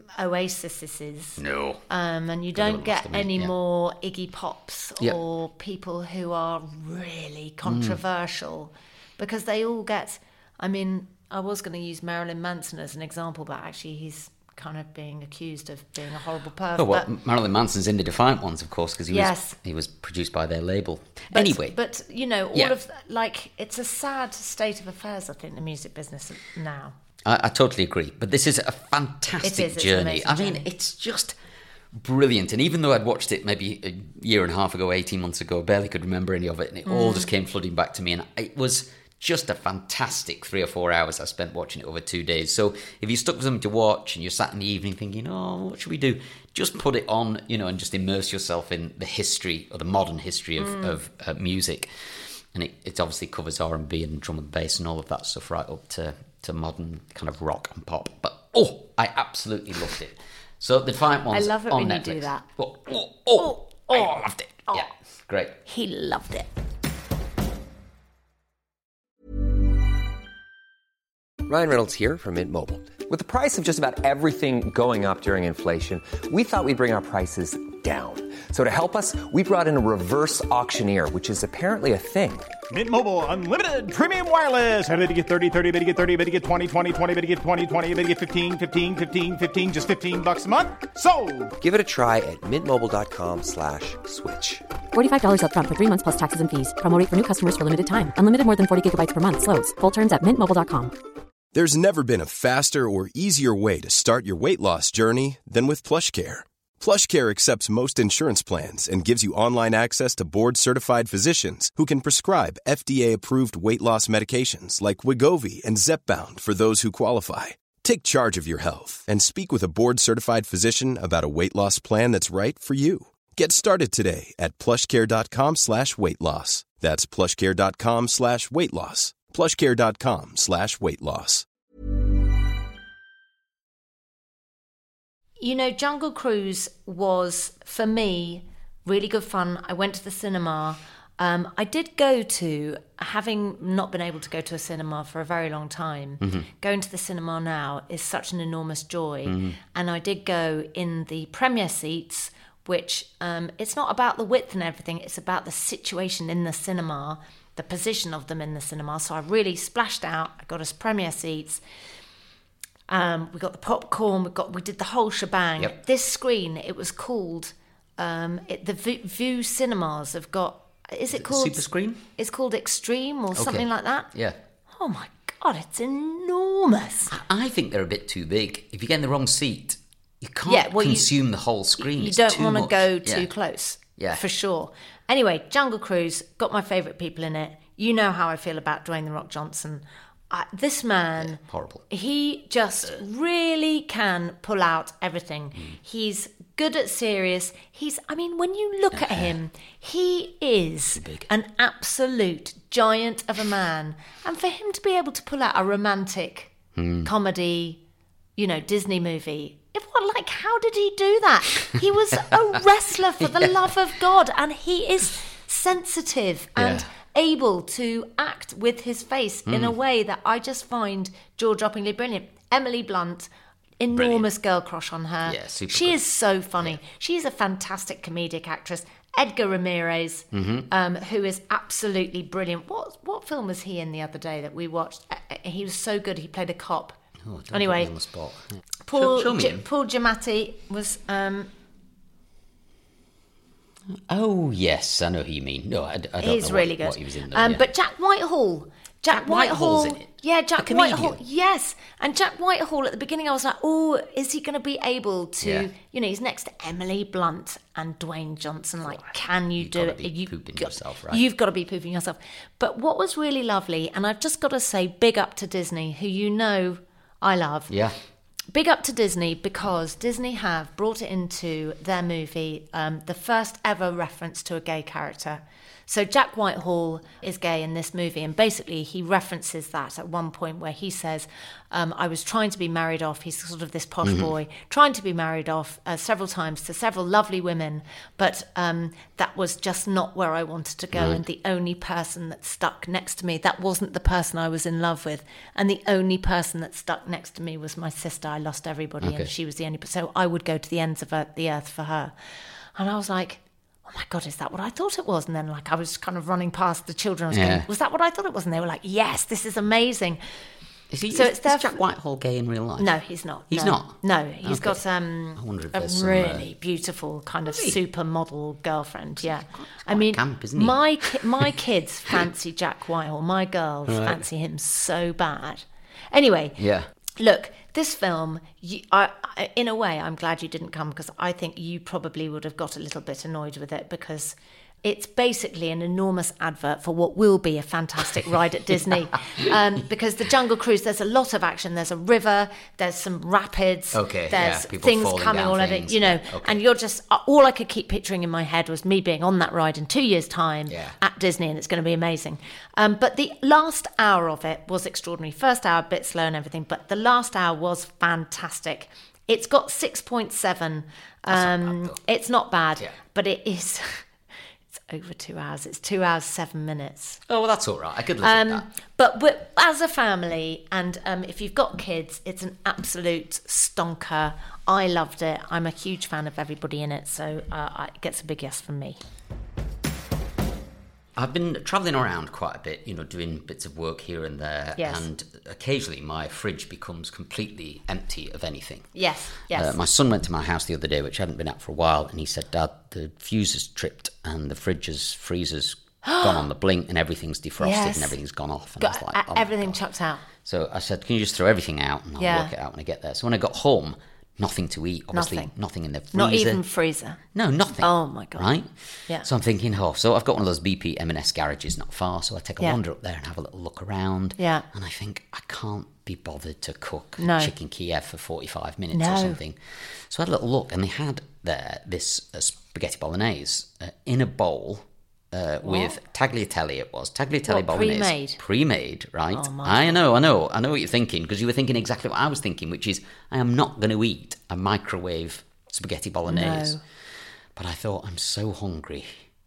Oasises. No. And you don't get any more Iggy Pops Yep. or people who are really controversial because they all get. I mean, I was going to use Marilyn Manson as an example, but actually he's kind of being accused of being a horrible perv. Oh, well, Marilyn Manson's in the Defiant Ones, of course, because he was produced by their label. Anyway. But, you know, all of, like, it's a sad state of affairs, I think, the music business now. I totally agree. But this is a fantastic journey. I mean, it's just brilliant. And even though I'd watched it maybe a year and a half ago, 18 months ago, I barely could remember any of it. And it all just came flooding back to me. And it was just a fantastic 3 or 4 hours I spent watching it over 2 days. So if you stuck with something to watch and you're sat in the evening thinking, oh, what should we do? Just put it on, you know, and just immerse yourself in the history or the modern history of music. And it obviously covers R&B and drum and bass and all of that stuff right up to modern kind of rock and pop. But, I absolutely loved it. So the Defiant Ones I love it on when Netflix. you do that. I loved it. Yeah, great. He loved it. Ryan Reynolds here from Mint Mobile. With the price of just about everything going up during inflation, we thought we'd bring our prices down. So to help us, we brought in a reverse auctioneer, which is apparently a thing. Mint Mobile Unlimited Premium Wireless. How to get 30, 30, bit to get 30, bit to get 20, 20, 20, bit to get 20, 20, bit to get 15, 15, 15, 15, just $15 a month? Sold! Give it a try at mintmobile.com/switch. $45 up front for 3 months plus taxes and fees. Promo rate for new customers for limited time. Unlimited more than 40 gigabytes per month. Slows full terms at mintmobile.com. There's never been a faster or easier way to start your weight loss journey than with PlushCare. PlushCare accepts most insurance plans and gives you online access to board-certified physicians who can prescribe FDA-approved weight loss medications like Wegovy and Zepbound for those who qualify. Take charge of your health and speak with a board-certified physician about a weight loss plan that's right for you. Get started today at plushcare.com/weight loss. That's plushcare.com/weight loss. plushcare.com/weight loss. You know, Jungle Cruise was, for me, really good fun. I went to the cinema. I did go to, having not been able to go to a cinema for a very long time, going to the cinema now is such an enormous joy. And I did go in the premiere seats, which it's not about the width and everything, it's about the situation in the cinema, the position of them in the cinema. So I really splashed out. I got us premiere seats. We got the popcorn. We did the whole shebang. Yep. This screen, it was called the View Cinemas have got. Is it called Super Screen? It's called Extreme or something like that. Yeah. Oh my God, it's enormous. I think they're a bit too big. If you get in the wrong seat, you can't consume the whole screen. You It's don't too want to much. go too close. Yeah. For sure. Anyway, Jungle Cruise, got my favourite people in it. You know how I feel about Dwayne "The Rock" Johnson. This man, horrible. He just really can pull out everything. He's good at serious. When you look at him, he is an absolute giant of a man. And for him to be able to pull out a romantic comedy, Disney movie, how did he do that? He was a wrestler for the love of God, and he is sensitive and able to act with his face in a way that I just find jaw-droppingly brilliant. Emily Blunt, enormous girl crush on her. Yeah, super she good. is so funny. Yeah. She's a fantastic comedic actress. Edgar Ramirez, who is absolutely brilliant. What film was he in the other day that we watched? He was so good. He played a cop. Oh, don't anyway, put me on the spot. Paul Show me him. Paul Giamatti was. Oh yes, I know who you mean. No, I don't he's know really what, good. What he was in though, But Jack Whitehall. Jack Whitehall's in it? Yeah, Jack The Whitehall. comedian? Yes. And Jack Whitehall, at the beginning, I was like, oh, is he going to be able to, Yeah. he's next to Emily Blunt and Dwayne Johnson. Like, can you do it? You've gotta be pooping yourself, right? You've got to be pooping yourself. But what was really lovely, and I've just got to say, big up to Disney, who I love. Yeah. Big up to Disney, because Disney have brought it into their movie, the first ever reference to a gay character. So Jack Whitehall is gay in this movie, and basically he references that at one point where he says, I was trying to be married off. He's sort of this posh boy, trying to be married off several times to several lovely women, but that was just not where I wanted to go. And the only person that stuck next to me, that wasn't the person I was in love with. And the only person that stuck next to me was my sister. I lost everybody, and she was the only person. So I would go to the ends of the earth for her. And I was like, oh my God, is that what I thought it was? And then I was kind of running past the children. I was going, was that what I thought it was? And they were like, yes, this is amazing. Is it's Jack Whitehall gay in real life? No, he's not. He's not? No, he's got I wonder if a there's really beautiful kind of supermodel girlfriend. Yeah. I mean, camp, isn't he? my kids fancy Jack Whitehall. My girls fancy him so bad. Anyway. Yeah. Look, this film, in a way, I'm glad you didn't come, because I think you probably would have got a little bit annoyed with it, because it's basically an enormous advert for what will be a fantastic ride at Disney. Because the Jungle Cruise, there's a lot of action. There's a river, there's some rapids, there's things coming all over, and you're just, all I could keep picturing in my head was me being on that ride in 2 years' time at Disney, and it's going to be amazing. But the last hour of it was extraordinary. First hour, a bit slow and everything, but the last hour was fantastic. It's got 6.7. It's not bad, but it is... over 2 hours. It's 2 hours, 7 minutes. Oh, well, that's all right. I could live with that. But as a family, and if you've got kids, it's an absolute stonker. I loved it. I'm a huge fan of everybody in it, so it gets a big yes from me. I've been travelling around quite a bit, doing bits of work here and there, and occasionally my fridge becomes completely empty of anything. Yes. My son went to my house the other day, which I hadn't been at for a while, and he said, Dad, the fuse has tripped and the freezer's gone on the blink and everything's defrosted and everything's gone off. And I was like, everything chucked out. So I said, can you just throw everything out and I'll work it out when I get there. So when I got home, nothing to eat, obviously. Nothing in the freezer. Not even freezer. No, nothing. Oh, my God. Right? Yeah. So I'm thinking, so I've got one of those BP M&S garages not far, so I take a wander up there and have a little look around. Yeah. And I think, I can't be bothered to cook chicken Kiev for 45 minutes or something. So I had a little look, and they had there this spaghetti bolognese in a bowl with tagliatelle. It was tagliatelle bolognese. Pre-made, right? Oh, I know what you're thinking, because you were thinking exactly what I was thinking, which is I am not going to eat a microwave spaghetti bolognese. No. But I thought, I'm so hungry.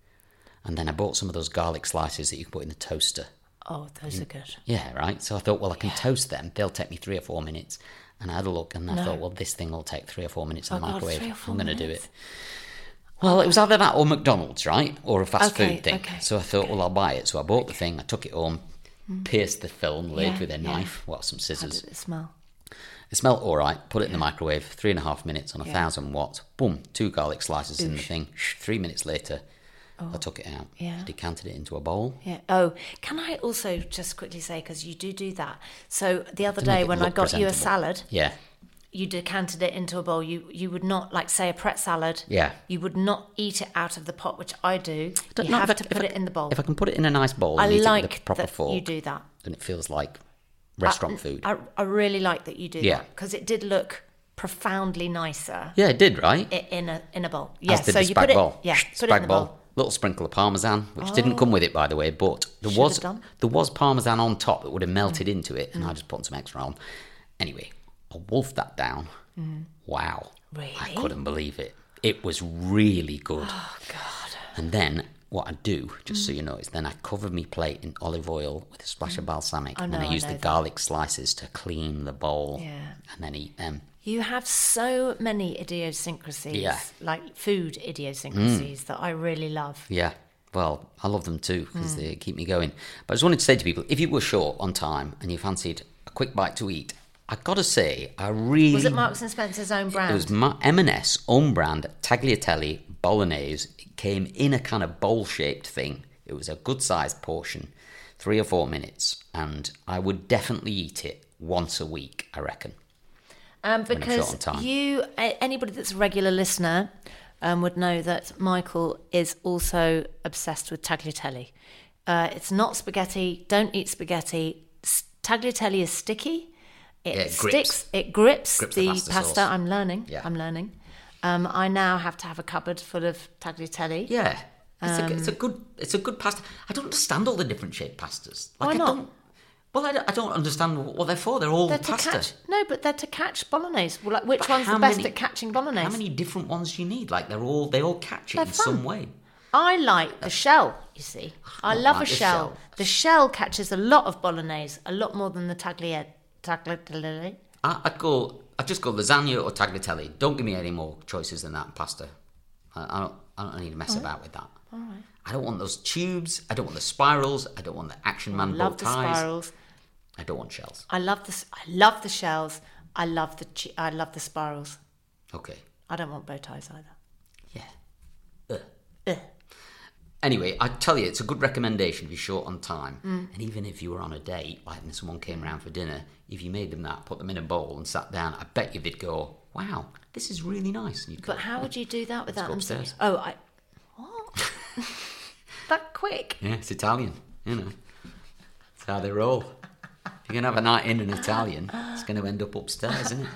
And then I bought some of those garlic slices that you can put in the toaster. Oh, those are good. Yeah, right. So I thought, well, I can toast them. They'll take me 3 or 4 minutes. And I had a look, and I thought, well, this thing will take 3 or 4 minutes in the microwave. I'm going to do it. Well, it was either that or McDonald's, right? Or a fast food thing. So I thought, well, I'll buy it. So I bought the thing, I took it home, pierced the film lid with a knife, some scissors. How did it smell? It smelled all right. Put it in the microwave, 3.5 minutes on 1,000 watts. Boom, 2 garlic slices in the thing. 3 minutes later, I took it out, decanted it into a bowl. Yeah. Oh, can I also just quickly say, because you do that. So the other day when I got you a salad, you decanted it into a bowl. You would not, like, say, a Pret salad. Yeah. You would not eat it out of the pot, which I do. You have to put it in the bowl. If I can put it in a nice bowl and eat it with a proper fork, you do that. Then it feels like restaurant food. I really like that you do that, because it did look profoundly nicer. Yeah, it did, right? In a bowl. Yeah, As did so the you spag put bowl. it. Yeah, put spag it in the bowl. Little sprinkle of parmesan, which didn't come with it, by the way, but there was parmesan on top that would have melted into it, and I just put some extra on. Anyway, I wolfed that down, Wow. Really? I couldn't believe it. It was really good. Oh, God. And then what I do, just so you know, is then I cover my plate in olive oil with a splash of balsamic, and then I use the garlic slices to clean the bowl, and then eat them. You have so many idiosyncrasies, like food idiosyncrasies, that I really love. Yeah. Well, I love them too because they keep me going. But I just wanted to say to people, if you were short on time and you fancied a quick bite to eat, I got to say, I really... Was it Marks and Spencer's own brand? It was M&S own brand tagliatelle bolognese. It came in a kind of bowl-shaped thing. It was a good-sized portion, 3 or 4 minutes, and I would definitely eat it once a week, I reckon. Because anybody that's a regular listener would know that Michael is also obsessed with tagliatelle. It's not spaghetti. Don't eat spaghetti. Tagliatelle is sticky. It sticks. It grips the pasta. Sauce. I'm learning. Yeah. I'm learning. I now have to have a cupboard full of tagliatelle. Yeah, it's a good pasta. I don't understand all the different shaped pastas. Why not? I don't understand what they're for. They're all pasta. But they're to catch bolognese. Well, like, which one's the best at catching bolognese? How many different ones do you need? Like they all catch it in some way. I like the shell, you see. I love a shell. The shell catches a lot of bolognese, a lot more than the tagliatelle. I'd just go lasagna or tagliatelle. Don't give me any more choices than that in pasta. I don't need to mess about with that. All right. I don't want those tubes. I don't want the spirals. I don't want the Action Man bow ties. I love the spirals. I don't want shells. I love the shells. I love the spirals. Okay. I don't want bow ties either. Yeah. Anyway, I tell you, it's a good recommendation if you're short on time. And even if you were on a date, like when someone came round for dinner, if you made them that, put them in a bowl and sat down, I bet you they'd go, wow, this is really nice. And but how would you do that without them? Upstairs. What? That quick? Yeah, it's Italian, you know. That's how they roll. If you're going to have a night in an Italian, it's going to end up upstairs, isn't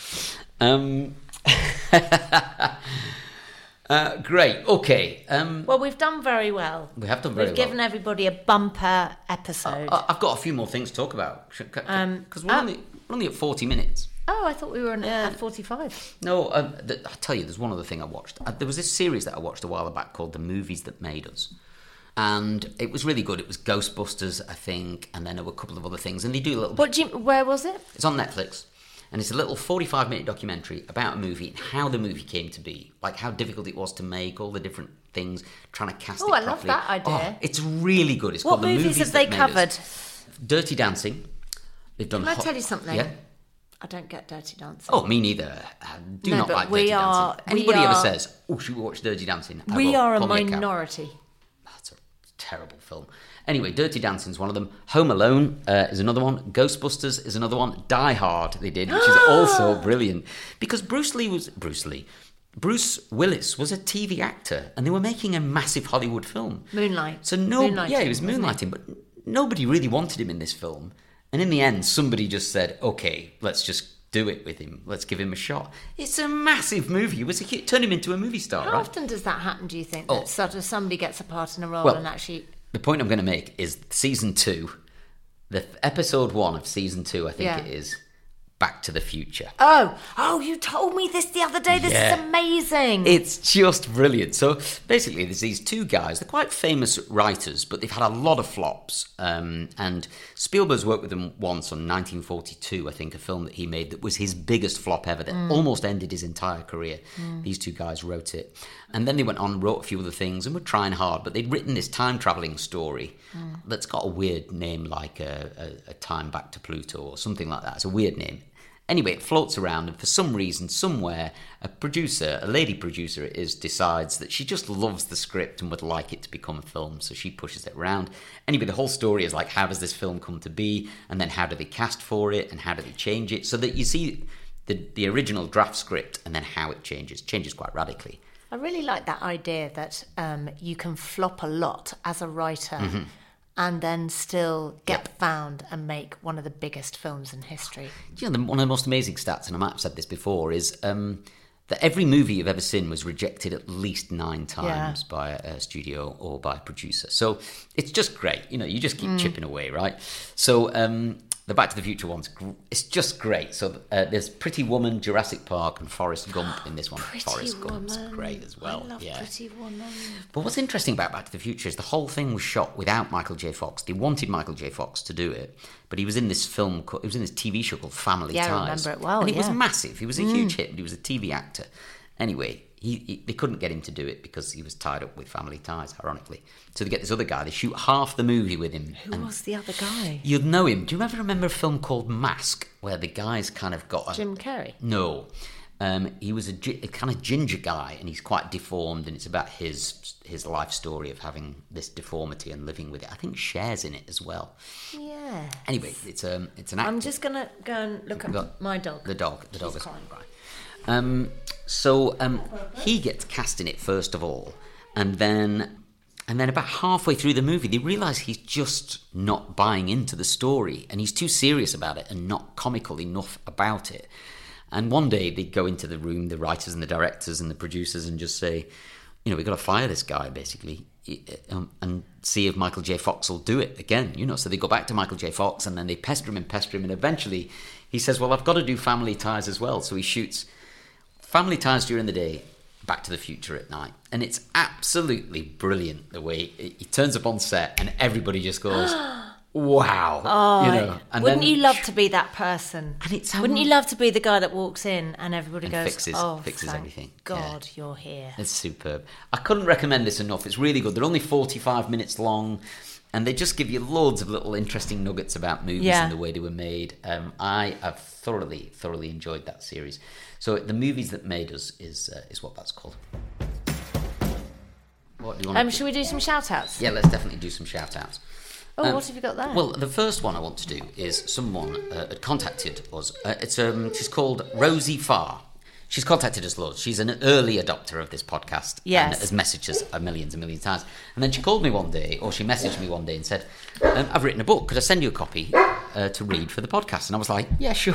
it? Great, okay. Well, we've done very well. We have done very well. We've given everybody a bumper episode. I've got a few more things to talk about. Because we're only at 40 minutes. Oh, I thought we were at 45. No, I'll tell you, there's one other thing I watched. There was this series that I watched a while back called The Movies That Made Us. And it was really good. It was Ghostbusters, I think, and then there were a couple of other things. And they do a little... Where was it? It's on Netflix. And it's a little 45-minute documentary about a movie and how the movie came to be. Like how difficult it was to make, all the different things, trying to cast it properly. I love that idea. Oh, it's really good. It's what called The movies have they covered? Dirty Dancing. They've done. Can I tell you something? Yeah. I don't get Dirty Dancing. Oh, me neither. I do not like Dirty Dancing. Anybody ever says, "Oh, should we watch Dirty Dancing?" We are a minority. That's a terrible film. Anyway, Dirty Dancing's one of them. Home Alone is another one. Ghostbusters is another one. Die Hard they did, which is also brilliant. Because Bruce Willis was a TV actor, and they were making a massive Hollywood film. Moonlight. So he was moonlighting, but nobody really wanted him in this film. And in the end, somebody just said, "Okay, let's just do it with him. Let's give him a shot." It's a massive movie. It turned him into a movie star. How right? often does that happen? Do you think that sort of somebody gets a part in a role and actually? The point I'm going to make is season 2, the episode 1 of season 2, I think it is, Back to the Future. Oh, you told me this the other day. This is amazing. It's just brilliant. So basically, there's these two guys. They're quite famous writers, but they've had a lot of flops. And Spielberg's worked with them once on 1942, I think, a film that he made that was his biggest flop ever, that almost ended his entire career. These two guys wrote it. And then they went on and wrote a few other things and were trying hard, but they'd written this time-travelling story that's got a weird name, like a Time Back to Pluto or something like that. It's a weird name. Anyway, it floats around, and for some reason, somewhere, a lady producer it is, decides that she just loves the script and would like it to become a film, so she pushes it around. Anyway, the whole story is like, how does this film come to be, and then how do they cast for it, and how do they change it, so that you see the original draft script, and then how it changes quite radically. I really like that idea that you can flop a lot as a writer and then still get found and make one of the biggest films in history. You know, one of the most amazing stats, and I might have said this before, is that every movie you've ever seen was rejected at least 9 times by a studio or by a producer. So it's just great. You know, you just keep chipping away, right? So The Back to the Future one's it's just great. So there's Pretty Woman, Jurassic Park, and Forrest Gump in this one. Forrest Gump's great as well. I love Pretty Woman. But what's interesting about Back to the Future is the whole thing was shot without Michael J. Fox. They wanted Michael J. Fox to do it, but he was in this film. He was in this TV show called Family Ties. I remember it well. And it was massive. He was a huge hit, but he was a TV actor. Anyway, they couldn't get him to do it because he was tied up with Family Ties, ironically. So they get this other guy. They shoot half the movie with him. Who was the other guy? You'd know him. Do you remember a film called Mask, where the guy's kind of got Jim Carrey? No. He was a kind of ginger guy, and he's quite deformed, and it's about his life story of having this deformity and living with it. I think Cher's in it as well. Yeah. Anyway, it's an actor. I'm just going to go and look at my dog. The dog is crying. Right. He gets cast in it first of all, and then about halfway through the movie, they realise he's just not buying into the story, and he's too serious about it and not comical enough about it. And one day they go into the room, the writers and the directors and the producers, and just say, we've got to fire this guy, basically, and see if Michael J. Fox will do it again, So they go back to Michael J. Fox, and then they pester him, and eventually he says, well, I've got to do Family Ties as well. So he shoots Family Ties during the day, Back to the Future at night. And it's absolutely brilliant the way he turns up on set and everybody just goes, wow. Oh, wouldn't you love to be that person? And wouldn't you love to be the guy that walks in and everybody goes, fixes thank everything. God, you're here. It's superb. I couldn't recommend this enough. It's really good. They're only 45 minutes long, and they just give you loads of little interesting nuggets about movies and the way they were made. I have thoroughly enjoyed that series. So The Movies That Made Us is what that's called. What do you want? Should we do some shout-outs? Yeah, let's definitely do some shout-outs. Oh, what have you got there? Well, the first one I want to do is someone had contacted us. She's called Rosie Farr. She's contacted us loads. She's an early adopter of this podcast. Yes. And has messaged us millions and millions of times. And then she called me one day, or she messaged me one day and said, I've written a book. Could I send you a copy to read for the podcast? And I was like, yeah, sure.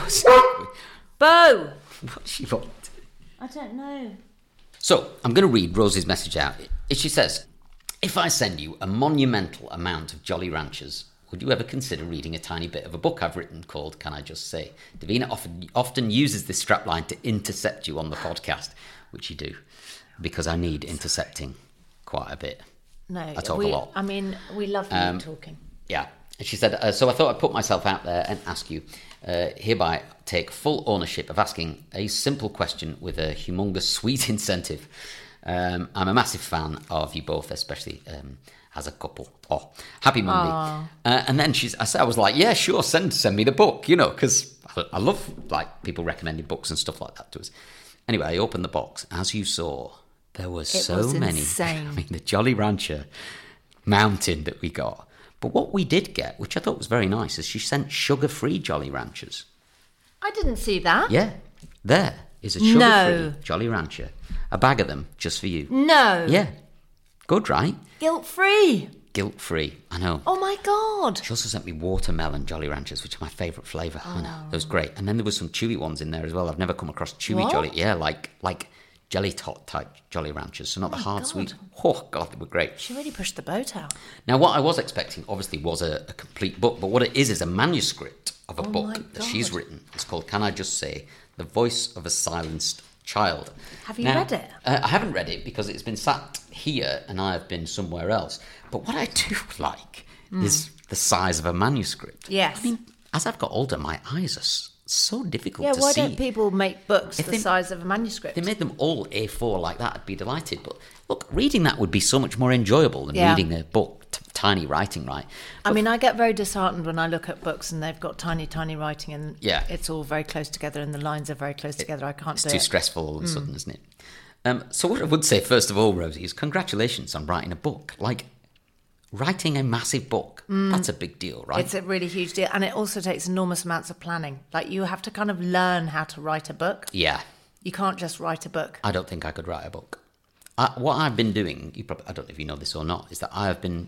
Bo! What she want? I don't know. So, I'm going to read Rosie's message out. She says, if I send you a monumental amount of Jolly Ranchers, would you ever consider reading a tiny bit of a book I've written called Can I Just Say? Davina often uses this strapline to intercept you on the podcast, which you do, because I need intercepting quite a bit. No, I talk a lot. I mean, we love you talking. Yeah. And she said, so I thought I'd put myself out there and ask you, hereby take full ownership of asking a simple question with a humongous sweet incentive. I'm a massive fan of you both, especially as a couple. Oh, happy Monday. And then I was like, yeah, sure, send me the book, because I love people recommending books and stuff like that to us. Anyway, I opened the box. As you saw, there were so many. Insane. I mean, the Jolly Rancher mountain that we got. But what we did get, which I thought was very nice, is she sent sugar-free Jolly Ranchers. I didn't see that. Yeah, there is a sugar-free Jolly Rancher. A bag of them just for you. No. Yeah. Good, right? Guilt-free. Guilt-free, I know. Oh, my God. She also sent me watermelon Jolly Ranchers, which are my favourite flavour. I know, it was great. And then there was some chewy ones in there as well. I've never come across chewy Jolly. Yeah, like jelly tot type Jolly Ranchers, so not the hard sweet. Oh, God, they were great. She really pushed the boat out. Now, what I was expecting, obviously, was a complete book, but what it is a manuscript of a book that she's written. It's called Can I Just Say? The Voice of a Silenced Child. Have you read it? I haven't read it because it's been sat here and I have been somewhere else. But what I do like is the size of a manuscript. Yes. I mean, as I've got older, my eyes are so difficult to see. Yeah, why don't people make books the size of a manuscript? If they made them all A4 like that, I'd be delighted. But look, reading that would be so much more enjoyable than reading a book, tiny writing, right? But I mean, I get very disheartened when I look at books and they've got tiny, tiny writing and it's all very close together and the lines are very close together. I can't do it. It's too stressful all of a sudden, isn't it? So what I would say, first of all, Rosie, is congratulations on writing a book. Like, writing a massive book, that's a big deal, right? It's a really huge deal. And it also takes enormous amounts of planning. Like, you have to kind of learn how to write a book. Yeah. You can't just write a book. I don't think I could write a book. What I've been doing, I don't know if you know this or not, is that I have been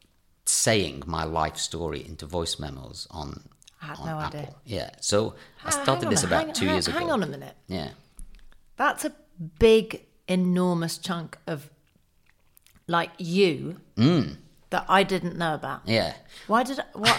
saying my life story into voice memos on I had no Apple. idea. Yeah. So I started this about 2 years ago. Hang on a minute. Yeah. That's a big, enormous chunk of, like, you that I didn't know about. Yeah. Why did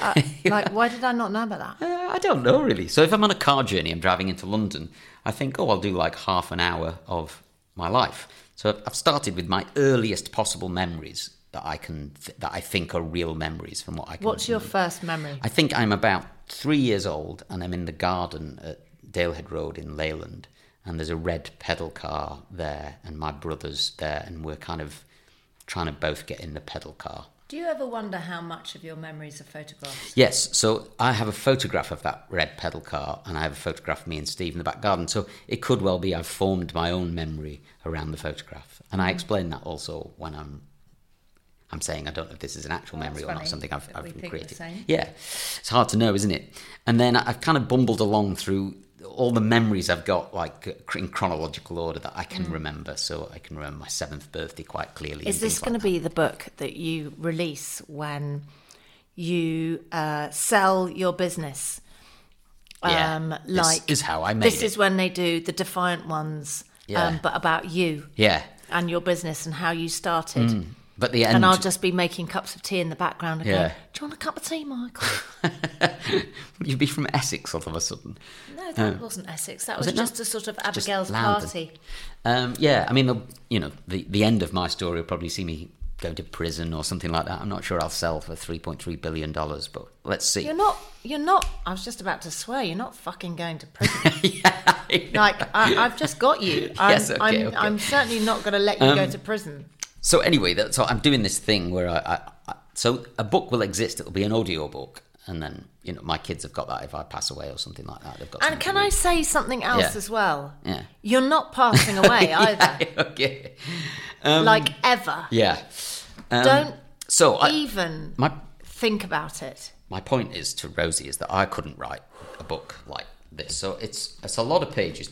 I not know about that? I don't know, really. So if I'm on a car journey, I'm driving into London, I think, I'll do like half an hour of my life. So I've started with my earliest possible memories that I think are real memories from what I can What's your remember. first memory? I think I'm about 3 years old, and I'm in the garden at Dalehead Road in Leyland, and there's a red pedal car there, and my brother's there, and we're kind of trying to both get in the pedal car. Do you ever wonder how much of your memories are photographs? Yes, so I have a photograph of that red pedal car, and I have a photograph of me and Steve in the back garden. So it could well be I've formed my own memory around the photograph. And I explain that also when I'm saying I don't know if this is an actual memory or not, something I've created. Yeah, it's hard to know, isn't it? And then I've kind of bumbled along through all the memories I've got, like in chronological order that I can remember. So I can remember my 7th birthday quite clearly. Is this going to be the book that you release when you sell your business? Yeah, this is how I made it. This is when they do the Defiant ones, but about you and your business and how you started. But the end... And I'll just be making cups of tea in the background and going, do you want a cup of tea, Michael? You'd be from Essex all of a sudden. No, that wasn't Essex. That was just a sort of Abigail's party. Yeah, I mean, the end of my story will probably see me go to prison or something like that. I'm not sure I'll sell for $3.3 billion, but let's see. You're not, I was just about to swear, you're not fucking going to prison. I've just got you. I'm certainly not going to let you go to prison. So anyway, so I'm doing this thing where so a book will exist. It'll be an audio book, and then my kids have got that if I pass away or something like that. They've got. And can I say something else as well? Yeah. You're not passing away either. Okay. Ever. Yeah. Don't even think about it. My point is to Rosie is that I couldn't write a book like this. So it's a lot of pages,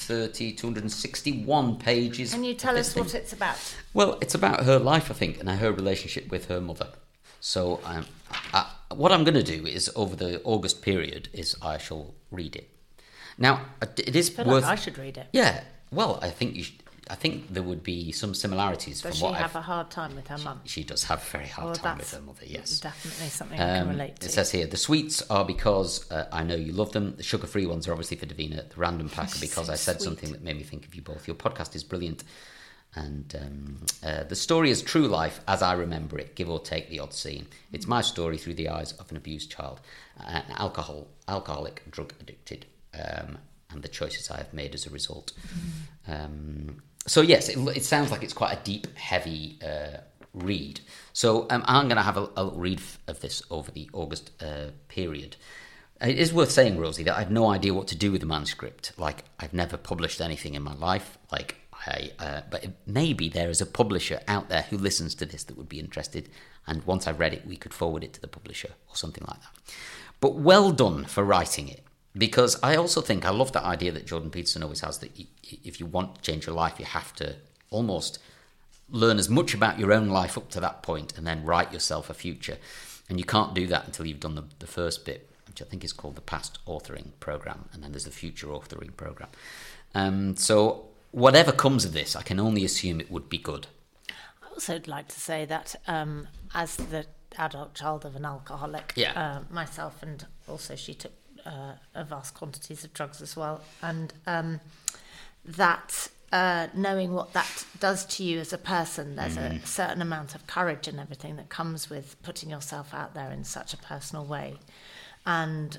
261 pages. Can you tell us what it's about? Well, it's about her life, I think, and her relationship with her mother. So what I'm going to do is, over the August period, is I shall read it. Now, it is worth... I should read it. Yeah. Well, I think you should. I think there would be some similarities. Does she have a hard time with her mum? She does have a very hard time with her mother, yes. Definitely something I can relate to. It says here, the sweets are because I know you love them. The sugar-free ones are obviously for Davina. The random pack are because I said something that made me think of you both. Your podcast is brilliant. And the story is true life as I remember it, give or take the odd scene. It's my story through the eyes of an abused child, an alcoholic, drug-addicted, and the choices I have made as a result. So yes, it sounds like it's quite a deep, heavy read. So I'm going to have a read of this over the August period. It is worth saying, Rosie, that I have no idea what to do with the manuscript. Like, I've never published anything in my life. But maybe there is a publisher out there who listens to this that would be interested. And once I've read it, we could forward it to the publisher or something like that. But well done for writing it. Because I also think, I love that idea that Jordan Peterson always has, that if you want to change your life, you have to almost learn as much about your own life up to that point and then write yourself a future. And you can't do that until you've done the first bit, which I think is called the past authoring program. And then there's the future authoring program. So whatever comes of this, I can only assume it would be good. I also would like to say that as the adult child of an alcoholic, myself, and also she took vast quantities of drugs as well, and that knowing what that does to you as a person, there's a certain amount of courage and everything that comes with putting yourself out there in such a personal way, and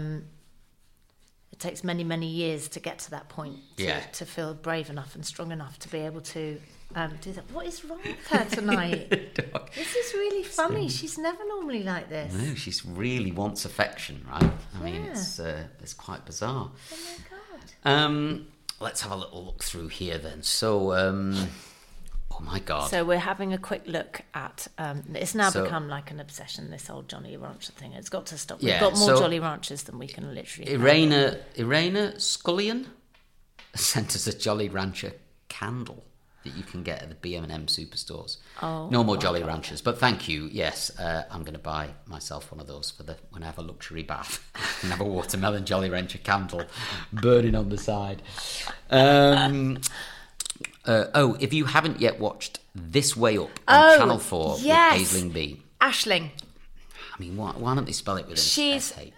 it takes many, many years to get to that point, to feel brave enough and strong enough to be able to do that. What is wrong with her tonight? This is really funny. She's never normally like this. No, she really wants affection, right? I mean, it's quite bizarre. Oh my God. Let's have a little look through here then. So, oh my God. So we're having a quick look at, it's now become like an obsession, this old Jolly Rancher thing. It's got to stop. We've got more Jolly Ranchers than we can literally Irena Scullion sent us a Jolly Rancher candle that you can get at the B&M superstores. No more Jolly Ranchers, but thank you. Yes, I'm going to buy myself one of those for when I have a luxury bath and have a watermelon Jolly Rancher candle burning on the side. If you haven't yet watched This Way Up on Channel 4 yes. with Aisling Bea. Aisling. I mean, why don't they spell it with an She's SH?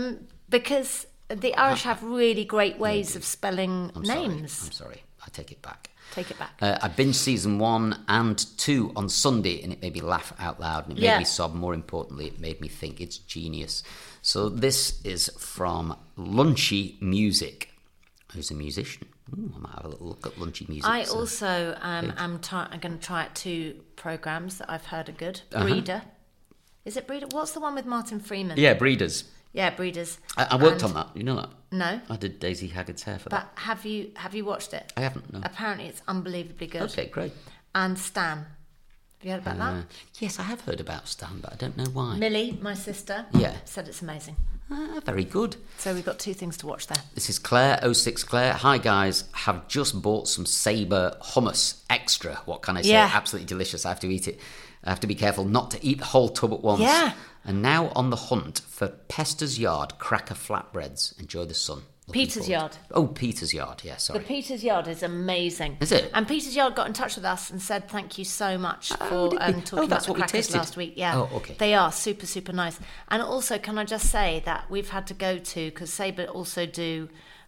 because the Irish have really great ways of spelling names. I'm sorry. I take it back. Take it back. I binged season 1 and 2 on Sunday, and it made me laugh out loud, and it made me sob. More importantly, it made me think. It's genius. So this is from Lunchy Music, who's a musician. Ooh, I might have a little look at Lunchy Music. I also am going to try out 2 programmes that I've heard are good. Breeder. Is it Breeder? What's the one with Martin Freeman? Yeah, Breeders. Yeah, Breeders. I worked on that. You know that? No. I did Daisy Haggard's hair for that. But have you watched it? I haven't, no. Apparently it's unbelievably good. Okay, great. And Stan. Have you heard about that? Yes, I have heard about Stan, but I don't know why. Millie, my sister, said it's amazing. Very good. So we've got 2 things to watch there. This is Claire, 06 Claire. Hi guys, have just bought some Sabre hummus extra. What can I say? Yeah. Absolutely delicious. I have to eat it. I have to be careful not to eat the whole tub at once. Yeah. And now on the hunt for Pester's Yard cracker flatbreads. Enjoy the sun. Peter's Yard. Oh, Peter's Yard. Yeah, sorry. The Peter's Yard is amazing. Is it? And Peter's Yard got in touch with us and said thank you so much for did they? talking about the crackers last week. Yeah. Oh, okay. They are super, super nice. And also, can I just say that we've had to go to, because Sabre also do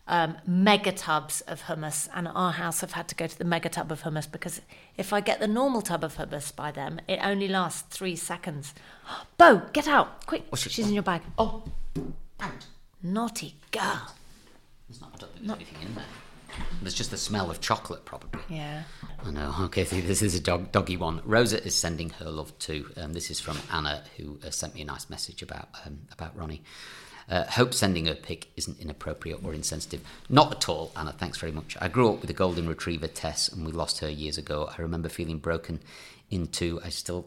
mega tubs of hummus, and at our house I've had to go to the mega tub of hummus because if I get the normal tub of hummus by them, it only lasts 3 seconds. Bo, get out, quick! She's in your bag. Oh, out. Naughty girl. I don't think there's anything in there. There's just the smell of chocolate, probably. Yeah. I know. Okay, so this is a doggy one. Rosa is sending her love too. This is from Anna, who sent me a nice message about Ronnie. Hope sending her pic isn't inappropriate or insensitive. Not at all, Anna. Thanks very much. I grew up with a golden retriever, Tess, and we lost her years ago. I remember feeling broken into. I still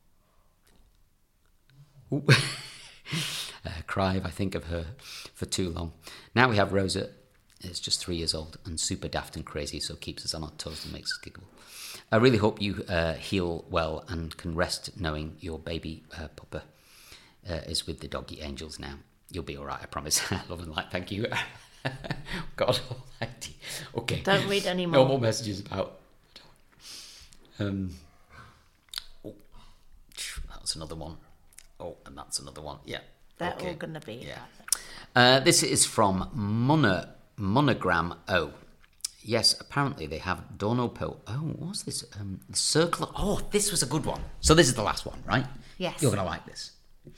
cry if I think of her for too long. Now we have Rosa. It's just 3 years old and super daft and crazy, so keeps us on our toes and makes us giggle. I really hope you heal well and can rest knowing your baby pupper is with the doggy angels now. You'll be all right, I promise. Love and light, thank you. God almighty. Okay. Don't read any more. No more messages about... that's another one. Oh, and that's another one. Yeah. They're all going to be. Yeah. This is from Monogram O. Yes, apparently they have Dono Po. Oh, what's this? The Circle of... Oh, this was a good one. So this is the last one, right? Yes. You're going to like this.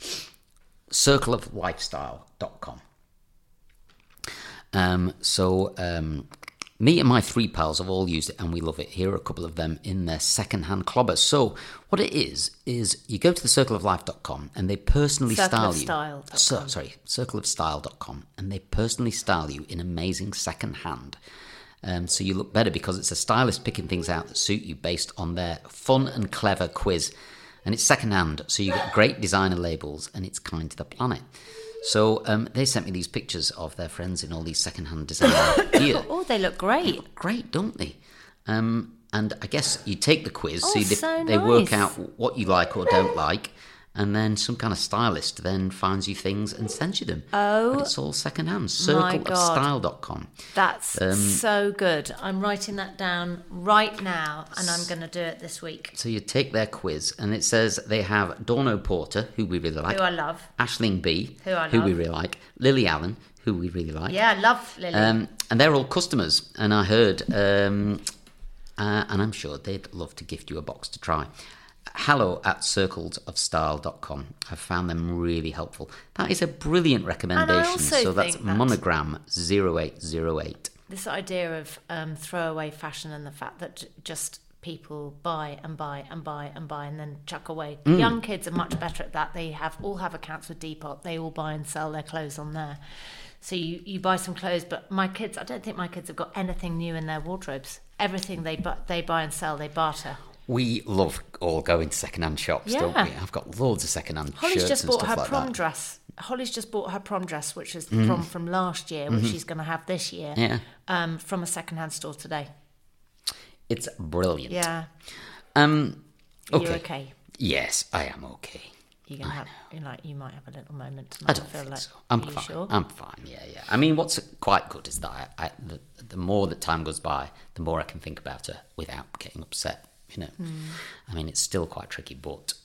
circleoflifestyle.com. Me and my 3 pals have all used it and we love it. Here are a couple of them in their second-hand clobbers. So what it is you go to the circleoflife.com and they personally style you. Circleofstyle.com, and they personally style you in amazing second-hand. So you look better because it's a stylist picking things out that suit you based on their fun and clever quiz. And it's second-hand, so you get great designer labels and it's kind to the planet. So they sent me these pictures of their friends in all these second-hand designer gear. Oh, they look great. They look great, don't they? And I guess you take the quiz, Oh, see so they nice. work out what you like or don't like, and then some kind of stylist then finds you things and sends you them. Oh, but it's all second-hand. my God. Circleofstyle.com. That's so good. I'm writing that down right now, and I'm going to do it this week. So you take their quiz, and it says they have Dorno Porter, who we really like. Who I love. Aisling Bea, Who I we love. really like. Lily Allen, who we really like. Yeah, I love Lily. And they're all customers, and I heard, and I'm sure they'd love to gift you a box to try. hello@circlesofstyle.com. I've found them really helpful. That is a brilliant recommendation. also So that's think that- Monogram 0808. This idea of throwaway fashion and the fact that just people buy and buy and buy and buy and then chuck away. Young kids are much better at that. They all have accounts with Depop. They all buy and sell their clothes on there. So you buy some clothes, but I don't think my kids have got anything new in their wardrobes. Everything they buy and sell, they barter. We love all going to second-hand shops, don't we? I've got loads of second-hand Holly's shirts just and bought stuff her like prom that. dress. Holly's just bought her prom dress, which is the prom from last year, which she's going to have this year, from a second-hand store today. It's brilliant. Yeah. Okay. You're okay? Yes, I am okay. You're gonna have, you might have a little moment. I don't feel like so. I'm Are you fine. Sure? I'm fine. Yeah. I mean, what's quite good is that the more that time goes by, the more I can think about her without getting upset. I mean, it's still quite tricky, but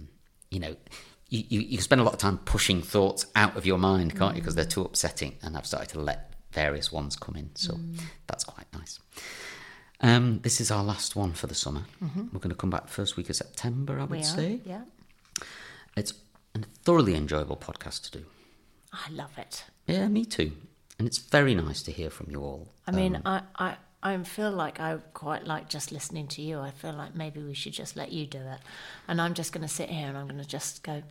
you spend a lot of time pushing thoughts out of your mind, can't you? Because they're too upsetting, and I've started to let various ones come in, so that's quite nice. This is our last one for the summer. We're going to come back first week of September, I would say. Yeah. It's a thoroughly enjoyable podcast to do. I love it. Yeah, me too. And it's very nice to hear from you all. I mean, I feel like I quite like just listening to you. I feel like maybe we should just let you do it. And I'm just going to sit here and I'm going to just go,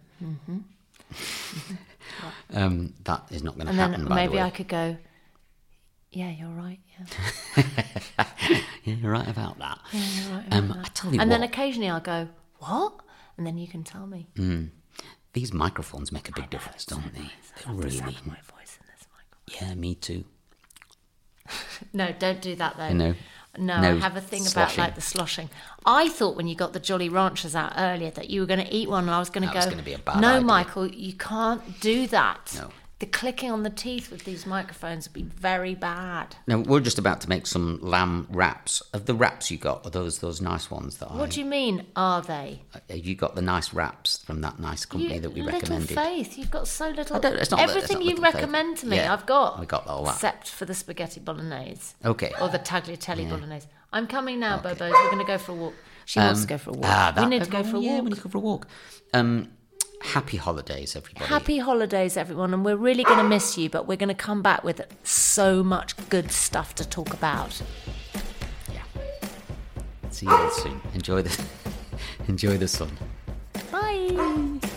That is not going to happen, by the way. And then maybe I could go, yeah, you're right, yeah. Yeah, you're right about that. Yeah, you're right about that. I tell you and what. then occasionally I'll go, what? And then you can tell me. These microphones make a big difference, don't they? They really. My voice in this microphone. Yeah, me too. No, don't do that though. No, I have a thing sloshing. about like the sloshing. I thought when you got the Jolly Ranchers out earlier that you were going to eat one, and I was going to go. That was going to be a bad No, idea. Michael, you can't do that. No. The clicking on the teeth with these microphones would be very bad. Now, we're just about to make some lamb wraps. Of the wraps you got, are those nice ones that What do you mean, are they? You got the nice wraps from that nice company that we recommended. Little Faith, you've got so little. It's not Everything you Little Faith. recommend to me, Yeah, I've got. we got all that. Except for the spaghetti bolognese. Okay. Or the tagliatelle bolognese. I'm coming now, Okay. Bobos. We're going to go for a walk. She wants to go for a walk. We need to go for a walk. Yeah, we need to go for a walk. Happy holidays, everybody. Happy holidays, everyone, and we're really going to miss you, but we're going to come back with so much good stuff to talk about. Yeah. See you all soon. Enjoy the sun. Bye.